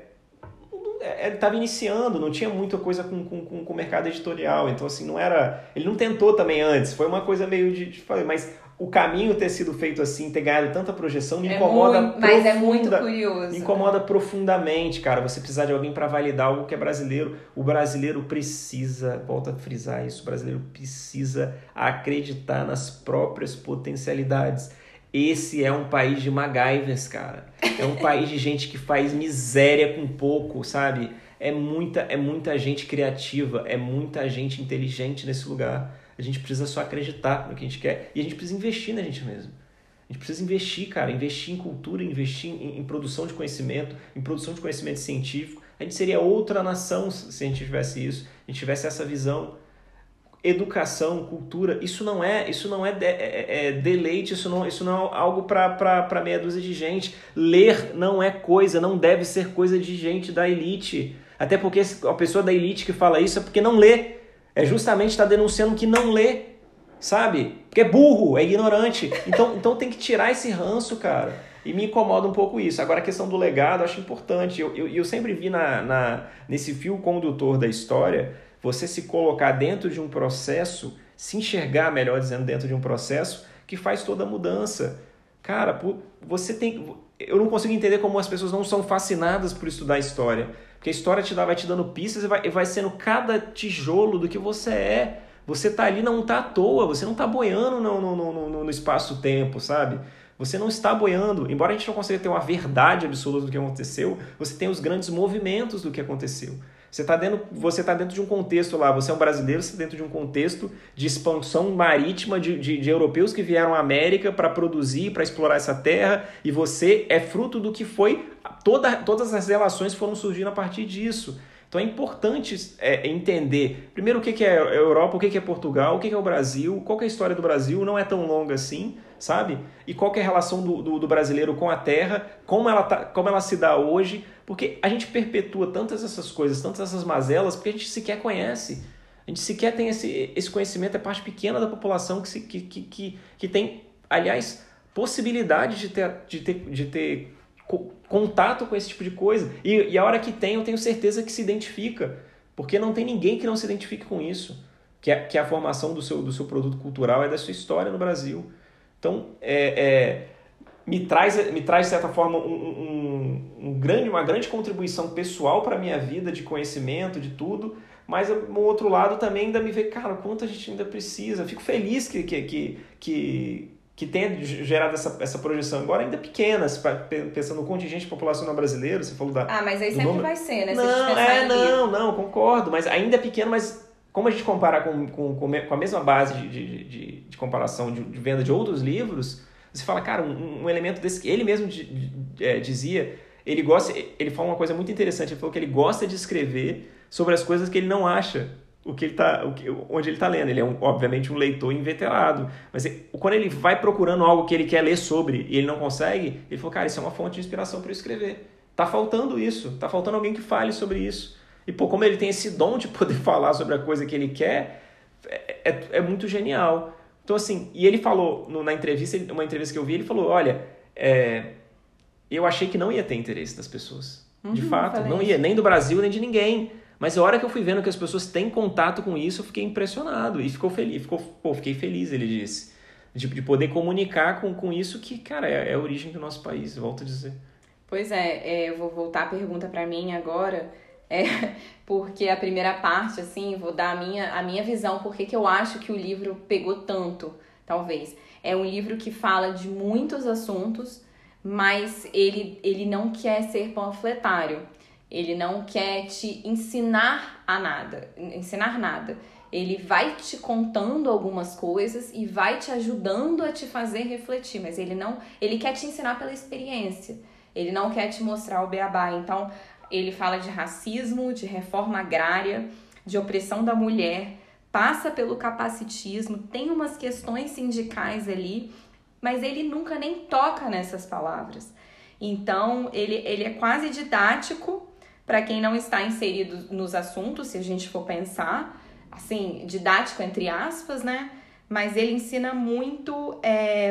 Speaker 2: ele estava iniciando, não tinha muita coisa com o mercado editorial, então assim, ele não tentou também antes, foi uma coisa meio de mas o caminho ter sido feito assim, ter ganhado tanta projeção, me incomoda
Speaker 1: mas é muito curioso.
Speaker 2: Me incomoda profundamente, cara, você precisar de alguém para validar algo que é brasileiro. O brasileiro precisa, volto a frisar isso, o brasileiro precisa acreditar nas próprias potencialidades. Esse é um país de MacGyvers, cara. É um país de gente que faz miséria com pouco, sabe? É muita gente criativa, é muita gente inteligente nesse lugar. A gente precisa só acreditar no que a gente quer. E a gente precisa investir na gente mesmo. A gente precisa investir, cara. Investir em cultura, investir em produção de conhecimento, em produção de conhecimento científico. A gente seria outra nação se a gente tivesse isso. A gente tivesse essa visão. Educação, cultura, isso não é deleite, isso não é algo para meia dúzia de gente. Ler não é coisa, não deve ser coisa de gente da elite. Até porque a pessoa da elite que fala isso é porque não lê. É justamente estar denunciando que não lê, sabe? Porque é burro, é ignorante. Então tem que tirar esse ranço, cara. E me incomoda um pouco isso. Agora a questão do legado eu acho importante. Eu sempre vi nesse fio condutor da história, você se colocar dentro de um processo, se enxergar, melhor dizendo, dentro de um processo que faz toda a mudança. Cara, eu não consigo entender como as pessoas não são fascinadas por estudar história. Porque a história vai te dando pistas e vai sendo cada tijolo do que você é. Você tá ali, não tá à toa, você não tá boiando no espaço-tempo, sabe? Você não está boiando. Embora a gente não consiga ter uma verdade absoluta do que aconteceu, você tem os grandes movimentos do que aconteceu. Você tá dentro de um contexto lá, você é um brasileiro, você está dentro de um contexto de expansão marítima de europeus que vieram à América para produzir, para explorar essa terra, e você é fruto do que foi, todas as relações foram surgindo a partir disso. Então é importante entender, primeiro, o que é a Europa, o que é Portugal, o que é o Brasil, qual que é a história do Brasil, não é tão longa assim, sabe? E qual que é a relação do brasileiro com a terra, como ela se dá hoje, porque a gente perpetua tantas essas coisas, tantas essas mazelas, porque a gente sequer conhece. A gente sequer tem esse conhecimento, é parte pequena da população que tem, aliás, possibilidade de ter contato com esse tipo de coisa. E a hora que tem, eu tenho certeza que se identifica, porque não tem ninguém que não se identifique com isso, que a formação do seu produto cultural é da sua história no Brasil. Então, de certa forma, uma grande contribuição pessoal para a minha vida, de conhecimento, de tudo, mas, do outro lado, também ainda me vê, cara, o quanto a gente ainda precisa. Fico feliz que tenha gerado essa projeção, embora ainda pequena, pensando no contingente populacional brasileiro, você falou
Speaker 1: mas aí sempre
Speaker 2: número.
Speaker 1: vai ser, né?
Speaker 2: Não, concordo, mas ainda é pequeno, mas como a gente compara com a mesma base de comparação de venda de outros livros, você fala, cara, um elemento desse, ele mesmo dizia, ele fala uma coisa muito interessante, ele falou que ele gosta de escrever sobre as coisas que ele não acha onde ele está lendo. Ele é, obviamente, um leitor inveterado, mas quando ele vai procurando algo que ele quer ler sobre e ele não consegue, ele falou, cara, isso é uma fonte de inspiração para eu escrever. Tá faltando isso, tá faltando alguém que fale sobre isso. E, como ele tem esse dom de poder falar sobre a coisa que ele quer, é muito genial. Então, assim, e ele falou, na entrevista, uma entrevista que eu vi, ele falou, olha, eu achei que não ia ter interesse das pessoas. De fato, não ia, nem do Brasil, nem de ninguém. Mas a hora que eu fui vendo que as pessoas têm contato com isso, eu fiquei impressionado e fiquei feliz, ele disse, de poder comunicar com isso que, cara, é a origem do nosso país, volto a dizer.
Speaker 1: Pois eu vou voltar a pergunta para mim agora, porque a primeira parte, assim, vou dar a minha visão, porque que eu acho que o livro pegou tanto, talvez. É um livro que fala de muitos assuntos, mas ele não quer ser panfletário. Ele não quer te ensinar nada. Ele vai te contando algumas coisas e vai te ajudando a te fazer refletir, mas ele quer te ensinar pela experiência. Ele não quer te mostrar o beabá. Então, ele fala de racismo, de reforma agrária, de opressão da mulher, passa pelo capacitismo, tem umas questões sindicais ali, mas ele nunca nem toca nessas palavras. Então, ele é quase didático para quem não está inserido nos assuntos, se a gente for pensar, assim, didático entre aspas, né? Mas ele ensina muito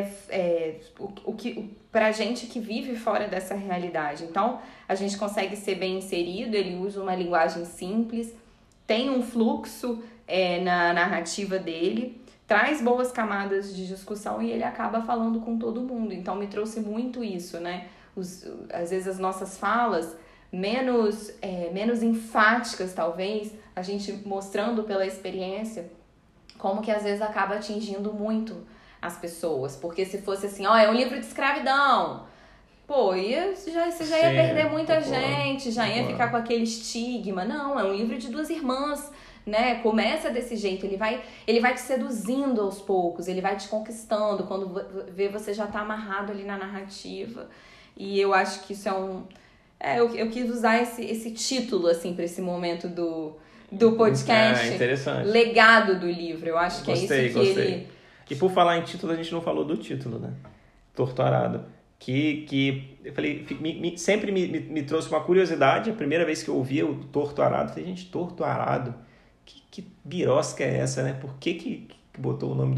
Speaker 1: pra gente que vive fora dessa realidade. Então, a gente consegue ser bem inserido, ele usa uma linguagem simples, tem um fluxo na narrativa dele, traz boas camadas de discussão e ele acaba falando com todo mundo. Então, me trouxe muito isso, né? Às vezes as nossas falas menos enfáticas, talvez, a gente mostrando pela experiência como que às vezes acaba atingindo muito as pessoas. Porque se fosse assim, é um livro de escravidão, você já ia perder muita gente, já ia ficar com aquele estigma. Não, é um livro de duas irmãs, né? Começa desse jeito, ele vai te seduzindo aos poucos, ele vai te conquistando, quando vê você já tá amarrado ali na narrativa. E eu acho que isso eu quis usar esse título, assim, para esse momento do podcast.
Speaker 2: Interessante.
Speaker 1: Legado do livro. Eu acho que
Speaker 2: gostei,
Speaker 1: é isso que ele...
Speaker 2: E por falar em título, a gente não falou do título, né? Torturado. Que eu falei, sempre me trouxe uma curiosidade. A primeira vez que eu ouvi o Torturado, eu falei, gente, Torturado? Que birosca é essa, né? Por que botou o nome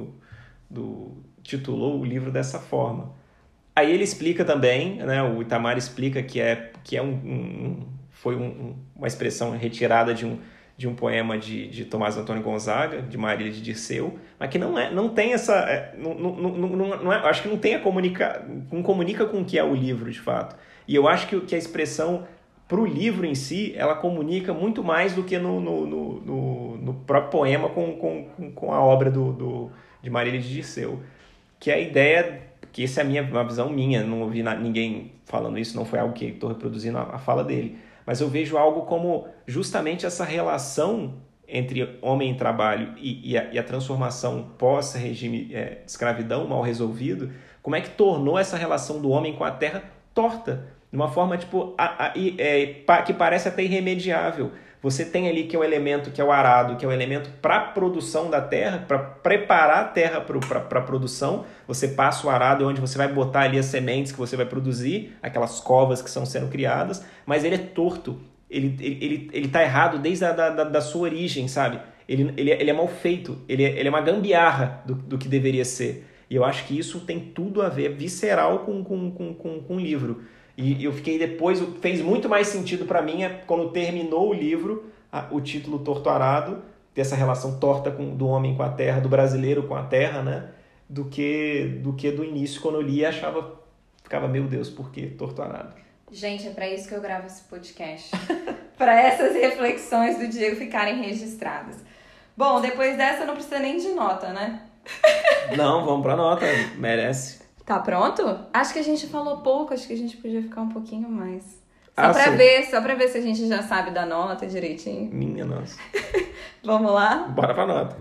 Speaker 2: titulou o livro dessa forma? Aí ele explica também, né, o Itamar explica que foi uma expressão retirada de um poema de Tomás Antônio Gonzaga, de Marília de Dirceu, mas que não tem essa... acho que não tem não comunica com o que é o livro, de fato. E eu acho que a expressão para o livro em si, ela comunica muito mais do que no próprio poema com a obra de Marília de Dirceu. Que é a ideia... que essa é uma visão minha, não ouvi ninguém falando isso, não foi algo que estou reproduzindo a fala dele, mas eu vejo algo como justamente essa relação entre homem e trabalho e a transformação pós-regime de escravidão mal resolvido, como é que tornou essa relação do homem com a terra torta, de uma forma que parece até irremediável. Você tem ali que é o elemento, que é o arado, que é o elemento para a produção da terra, para preparar a terra para a produção. Você passa o arado onde você vai botar ali as sementes que você vai produzir, aquelas covas que estão sendo criadas, mas ele é torto, ele tá errado desde da sua origem, sabe? Ele é mal feito, ele é uma gambiarra do que deveria ser. E eu acho que isso tem tudo a ver, visceral, com o livro. E eu fiquei depois, fez muito mais sentido para mim quando terminou o livro, o título Torturado, dessa relação torta do homem com a terra, do brasileiro com a terra, né? Do que do início, quando eu li, achava ficava, meu Deus, por que Torturado?
Speaker 1: Gente, é pra isso que eu gravo esse podcast. Pra essas reflexões do Diego ficarem registradas. Bom, depois dessa não precisa nem de nota, né?
Speaker 2: Não, vamos pra nota, merece.
Speaker 1: Tá pronto? Acho que a gente falou pouco, acho que a gente podia ficar um pouquinho mais.
Speaker 2: Só
Speaker 1: pra ver se a gente já sabe da nota direitinho.
Speaker 2: Minha nossa.
Speaker 1: Vamos lá?
Speaker 2: Bora pra nota.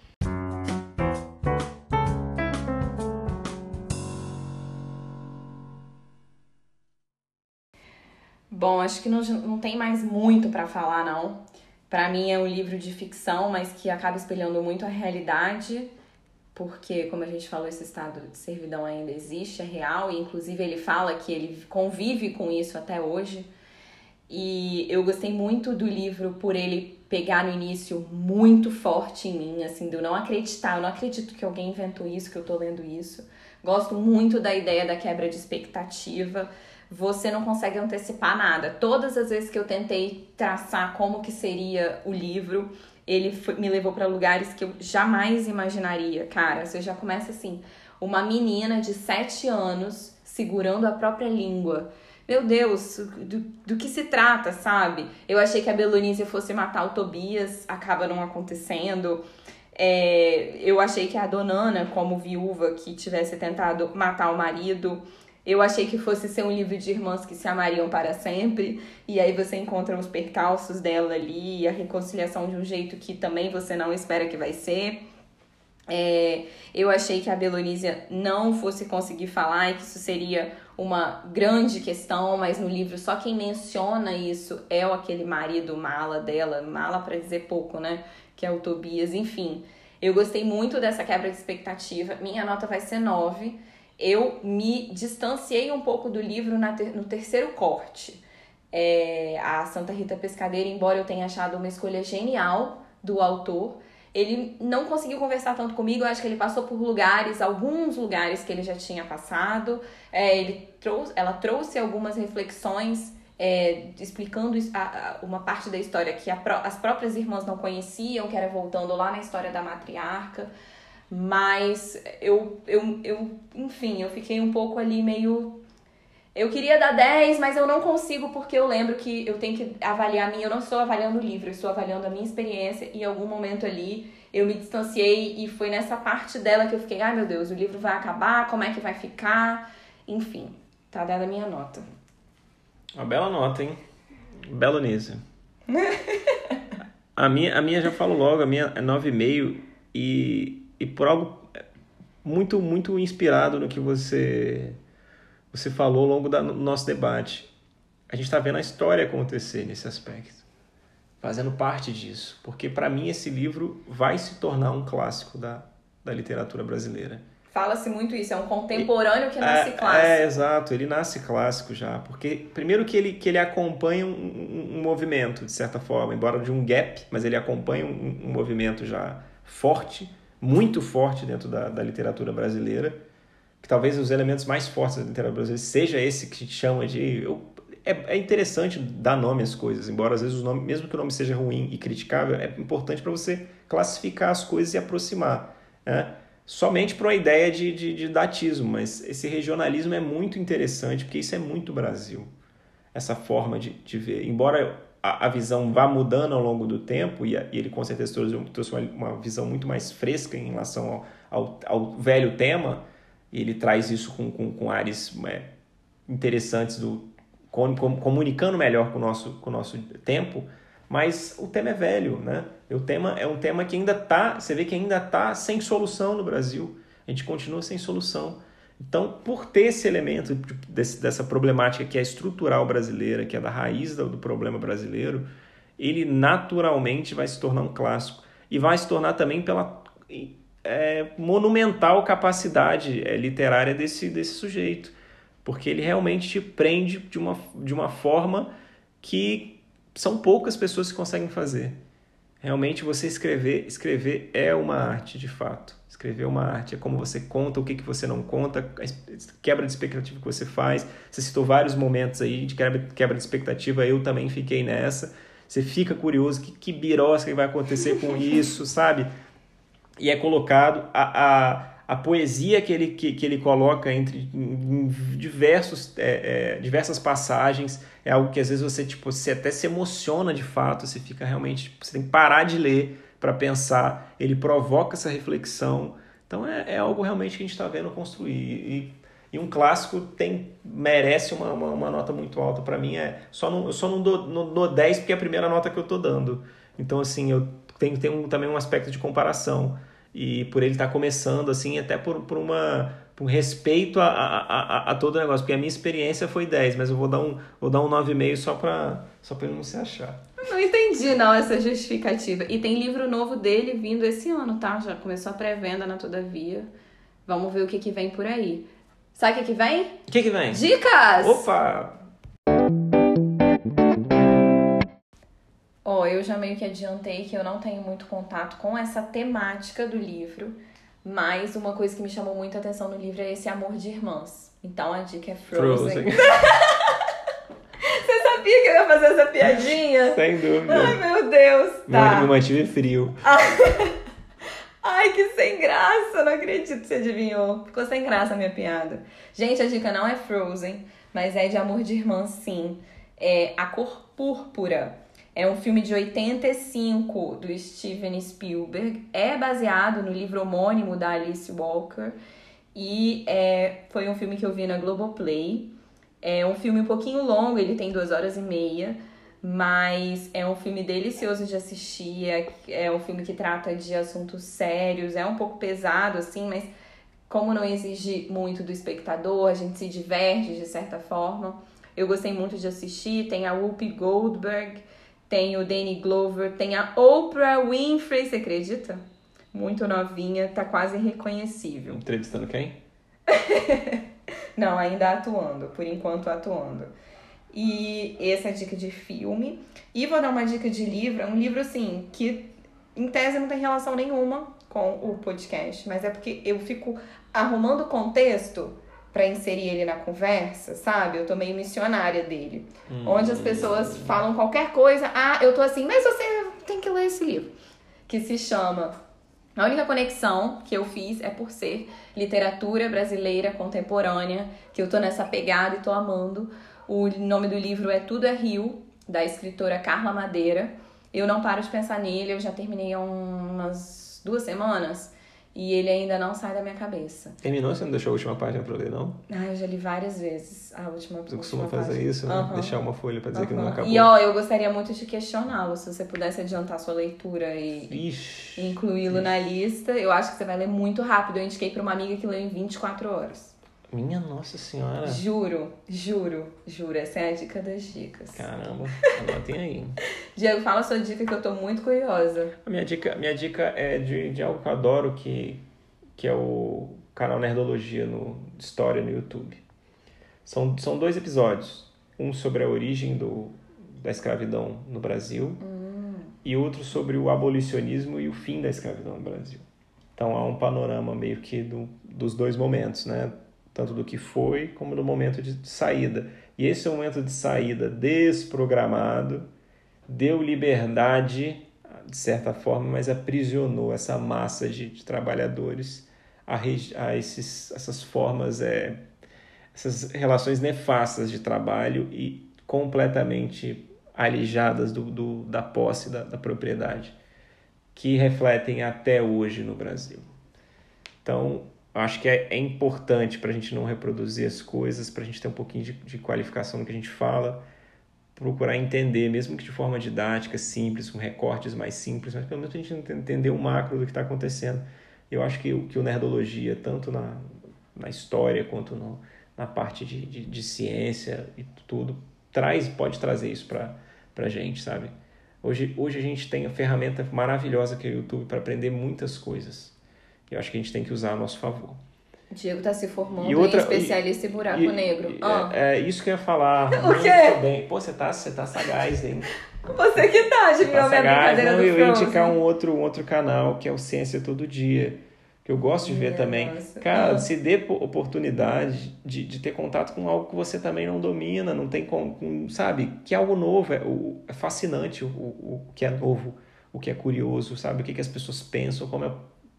Speaker 1: Bom, acho que não tem mais muito pra falar, não. Pra mim é um livro de ficção, mas que acaba espelhando muito a realidade, porque, como a gente falou, esse estado de servidão ainda existe, é real, e inclusive ele fala que ele convive com isso até hoje. E eu gostei muito do livro por ele pegar no início muito forte em mim, assim, de eu não acreditar, eu não acredito que alguém inventou isso, que eu tô lendo isso. Gosto muito da ideia da quebra de expectativa. Você não consegue antecipar nada. Todas as vezes que eu tentei traçar como que seria o livro, me levou para lugares que eu jamais imaginaria. Cara, você já começa assim, uma menina de 7 anos segurando a própria língua. Meu Deus, do que se trata, sabe? Eu achei que a Belonísia fosse matar o Tobias, acaba não acontecendo. Eu achei que a Dona Ana, como viúva, que tivesse tentado matar o marido. Eu achei que fosse ser um livro de irmãs que se amariam para sempre. E aí você encontra os percalços dela ali, a reconciliação de um jeito que também você não espera que vai ser. Eu achei que a Belonísia não fosse conseguir falar e que isso seria uma grande questão, mas no livro só quem menciona isso é aquele marido mala dela, mala pra dizer pouco, né? Que é o Tobias, enfim. Eu gostei muito dessa quebra de expectativa, minha nota vai ser 9. Eu me distanciei um pouco do livro no terceiro corte. A Santa Rita Pescadeira, embora eu tenha achado uma escolha genial do autor, ele não conseguiu conversar tanto comigo. Eu acho que ele passou por alguns lugares que ele já tinha passado. Ela trouxe algumas reflexões explicando uma parte da história que as próprias irmãs não conheciam, que era voltando lá na história da matriarca. Mas enfim, eu fiquei um pouco ali meio... Eu queria dar 10, mas eu não consigo, porque eu lembro que eu tenho que avaliar eu não estou avaliando o livro, eu estou avaliando a minha experiência, e em algum momento ali eu me distanciei e foi nessa parte dela que eu fiquei, ai meu Deus, o livro vai acabar, como é que vai ficar? Enfim, tá dada a minha nota.
Speaker 2: Uma bela nota, hein? Belonísia. a minha já falo logo, a minha é 9,5 e por algo muito, muito inspirado no que você falou ao longo do nosso debate. A gente está vendo a história acontecer nesse aspecto, fazendo parte disso, porque para mim esse livro vai se tornar um clássico da literatura brasileira.
Speaker 1: Fala-se muito isso, é um contemporâneo que nasce clássico.
Speaker 2: Exato, ele nasce clássico já, porque primeiro que ele acompanha um movimento, de certa forma, embora de um gap, mas ele acompanha um movimento já forte, muito forte dentro da literatura brasileira, que talvez os elementos mais fortes da literatura brasileira seja esse que a gente chama de... É interessante dar nome às coisas, embora às vezes o nome, mesmo que o nome seja ruim e criticável, é importante para você classificar as coisas e aproximar, né? Somente para uma ideia de datismo, mas esse regionalismo é muito interessante, porque isso é muito Brasil, essa forma de ver. Embora a visão vá mudando ao longo do tempo, e ele com certeza trouxe uma visão muito mais fresca em relação ao velho tema, e ele traz isso com ares interessantes, comunicando melhor com o nosso tempo, mas o tema é velho, né? O tema é um tema que ainda está, você vê que ainda está sem solução no Brasil, a gente continua sem solução. Então, por ter esse elemento dessa problemática que é estrutural brasileira, que é da raiz do problema brasileiro, ele naturalmente vai se tornar um clássico. E vai se tornar também pela monumental capacidade literária desse sujeito. Porque ele realmente te prende de uma forma que são poucas pessoas que conseguem fazer. Realmente você escrever é uma arte, de fato. Escrever é uma arte, é como você conta, o que você não conta, a quebra de expectativa que você faz. Você citou vários momentos aí de quebra de expectativa, eu também fiquei nessa. Você fica curioso, que birosca vai acontecer com isso, sabe? E é colocado, a a poesia que ele coloca em diversas passagens é algo que às vezes você até se emociona de fato, você fica realmente, você tem que parar de ler para pensar, ele provoca essa reflexão, então é algo realmente que a gente está vendo construir, e um clássico merece uma nota muito alta para mim, eu só não dou 10 porque é a primeira nota que eu estou dando, então assim, eu tenho também um aspecto de comparação, e por ele estar começando, assim, até por um respeito a todo o negócio, porque a minha experiência foi 10, mas eu vou dar um 9,5 só para ele não se achar.
Speaker 1: Não entendi, não, essa justificativa. E tem livro novo dele vindo esse ano, tá? Já começou a pré-venda na Todavia. Vamos ver o que vem por aí. Sabe o que vem?
Speaker 2: O que vem?
Speaker 1: Dicas!
Speaker 2: Opa!
Speaker 1: Eu já meio que adiantei que eu não tenho muito contato com essa temática do livro, mas uma coisa que me chamou muito a atenção no livro é esse amor de irmãs. Então a dica é Frozen. Você sabia que eu ia fazer essa piadinha?
Speaker 2: Sem dúvida.
Speaker 1: Ai, meu Deus. Tá.
Speaker 2: Me mantive frio.
Speaker 1: Ai, que sem graça. Não acredito que você adivinhou. Ficou sem graça a minha piada. Gente, a dica não é Frozen, mas é de amor de irmãs, sim. É A Cor Púrpura. É um filme de 85 do Steven Spielberg. É baseado no livro homônimo da Alice Walker. E foi um filme que eu vi na Globoplay. É um filme um pouquinho longo, ele tem 2h30. Mas é um filme delicioso de assistir. É um filme que trata de assuntos sérios. É um pouco pesado, assim, mas como não exige muito do espectador, a gente se diverte de certa forma. Eu gostei muito de assistir. Tem a Whoopi Goldberg, tem o Danny Glover, tem a Oprah Winfrey, você acredita? Muito novinha, tá quase irreconhecível.
Speaker 2: Entrevistando quem?
Speaker 1: Não, ainda atuando, por enquanto atuando. E essa é a dica de filme. E vou dar uma dica de livro, é um livro assim, que em tese não tem relação nenhuma com o podcast, mas é porque eu fico arrumando contexto pra inserir ele na conversa, sabe? Eu tô meio missionária dele. Onde as pessoas falam qualquer coisa, eu tô assim, mas você tem que ler esse livro. Que se chama... A única conexão que eu fiz é por ser literatura brasileira contemporânea, que eu tô nessa pegada e tô amando. O nome do livro é Tudo é Rio, da escritora Carla Madeira. Eu não paro de pensar nele, eu já terminei há umas 2 semanas. E ele ainda não sai da minha cabeça.
Speaker 2: Terminou? Você não deixou a última página pra ler, não?
Speaker 1: Eu já li várias vezes a última página.
Speaker 2: Você costuma fazer isso, né? Deixar uma folha pra dizer que não acabou.
Speaker 1: E eu gostaria muito de questioná-lo. Se você pudesse adiantar sua leitura e incluí-lo na lista, eu acho que você vai ler muito rápido. Eu indiquei pra uma amiga que leu em 24 horas.
Speaker 2: Minha Nossa Senhora.
Speaker 1: Juro. Essa é a dica das dicas.
Speaker 2: Caramba, anotem aí.
Speaker 1: Diego, fala a sua dica que eu tô muito curiosa.
Speaker 2: A minha dica é de algo que eu adoro, que é o canal Nerdologia de História no YouTube. São 2 episódios. Um sobre a origem da escravidão no Brasil e outro sobre o abolicionismo e o fim da escravidão no Brasil. Então há um panorama meio que dos 2 momentos, né? Tanto do que foi, como do momento de saída. E esse momento de saída desprogramado deu liberdade, de certa forma, mas aprisionou essa massa de trabalhadores a essas formas, essas relações nefastas de trabalho e completamente alijadas da posse da propriedade, que refletem até hoje no Brasil. Então, acho que é importante para a gente não reproduzir as coisas, para a gente ter um pouquinho de qualificação no que a gente fala, procurar entender, mesmo que de forma didática, simples, com recortes mais simples, mas pelo menos a gente entender o macro do que está acontecendo. Eu acho que o Nerdologia, tanto na história quanto na parte de ciência e tudo, pode trazer isso para a gente, sabe? Hoje a gente tem a ferramenta maravilhosa que é o YouTube para aprender muitas coisas. Eu acho que a gente tem que usar a nosso favor.
Speaker 1: O Diego está se formando em especialista em buraco negro.
Speaker 2: É isso que eu ia falar.
Speaker 1: O quê?
Speaker 2: Muito bem. Pô, você tá sagaz, hein?
Speaker 1: Você que adivinhou minha brincadeira do Frozen.
Speaker 2: Eu ia indicar um outro canal, que é o Ciência Todo Dia, que eu gosto de ver também.
Speaker 1: Nossa.
Speaker 2: Cara, se dê oportunidade de ter contato com algo que você também não domina, não tem sabe? Que é algo novo, é fascinante o que é novo, o que é curioso, sabe? O que as pessoas pensam,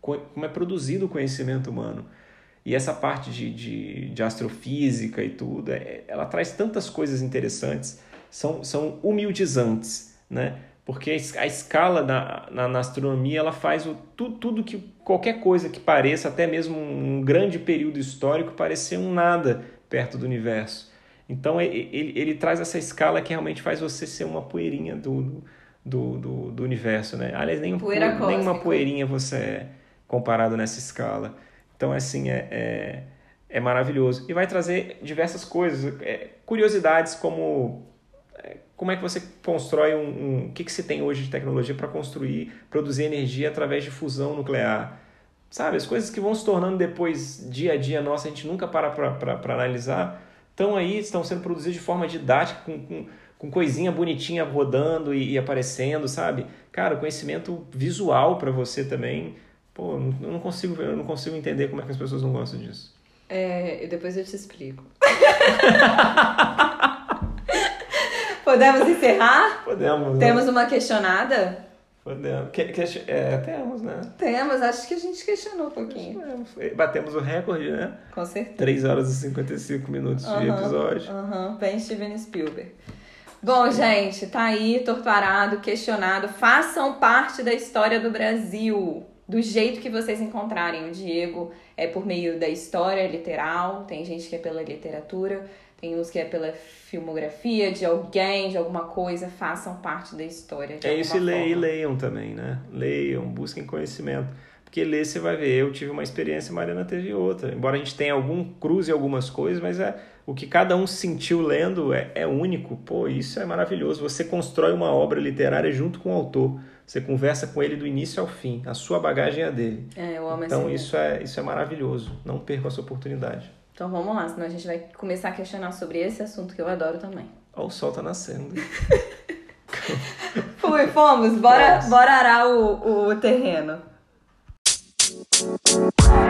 Speaker 2: como é produzido o conhecimento humano. E essa parte de astrofísica e tudo, ela traz tantas coisas interessantes, são humildizantes, né? Porque a escala na astronomia, ela faz tudo que, qualquer coisa que pareça, até mesmo um grande período histórico, parecer um nada perto do universo. Então ele traz essa escala que realmente faz você ser uma poeirinha do universo, né? Aliás, nem uma poeirinha você é comparado nessa escala. Então, assim, é maravilhoso. E vai trazer diversas coisas, curiosidades como é que você constrói o que se tem hoje de tecnologia para produzir energia através de fusão nuclear. Sabe, as coisas que vão se tornando depois, dia a dia nossa, a gente nunca para analisar, estão sendo produzidas de forma didática, com coisinha bonitinha rodando e aparecendo, sabe? Cara, conhecimento visual para você também. Pô, eu não consigo entender como é que as pessoas não gostam disso.
Speaker 1: Depois eu te explico. Podemos encerrar?
Speaker 2: Podemos.
Speaker 1: Temos uma questionada?
Speaker 2: Podemos. Temos, né?
Speaker 1: Temos, acho que a gente questionou um pouquinho.
Speaker 2: Batemos o recorde, né?
Speaker 1: Com certeza.
Speaker 2: 3 horas e 55 minutos de episódio.
Speaker 1: Bem Steven Spielberg. Bom, gente, tá aí, torturado, questionado. Façam parte da história do Brasil, do jeito que vocês encontrarem. O Diego é por meio da história literal, tem gente que é pela literatura, tem uns que é pela filmografia de alguém, de alguma coisa. Façam parte da história de
Speaker 2: isso, e leiam também, né? Leiam, busquem conhecimento. Porque ler você vai ver, eu tive uma experiência, a Mariana teve outra. Embora a gente tenha cruze algumas coisas, mas o que cada um sentiu lendo é único. Pô, isso é maravilhoso. Você constrói uma obra literária junto com o autor. Você conversa com ele do início ao fim. A sua bagagem é a dele.
Speaker 1: Eu amo
Speaker 2: então isso é maravilhoso. Não perca essa oportunidade.
Speaker 1: Então vamos lá, senão a gente vai começar a questionar sobre esse assunto que eu adoro também.
Speaker 2: Ó, o sol tá nascendo.
Speaker 1: Fomos. Bora arar o terreno.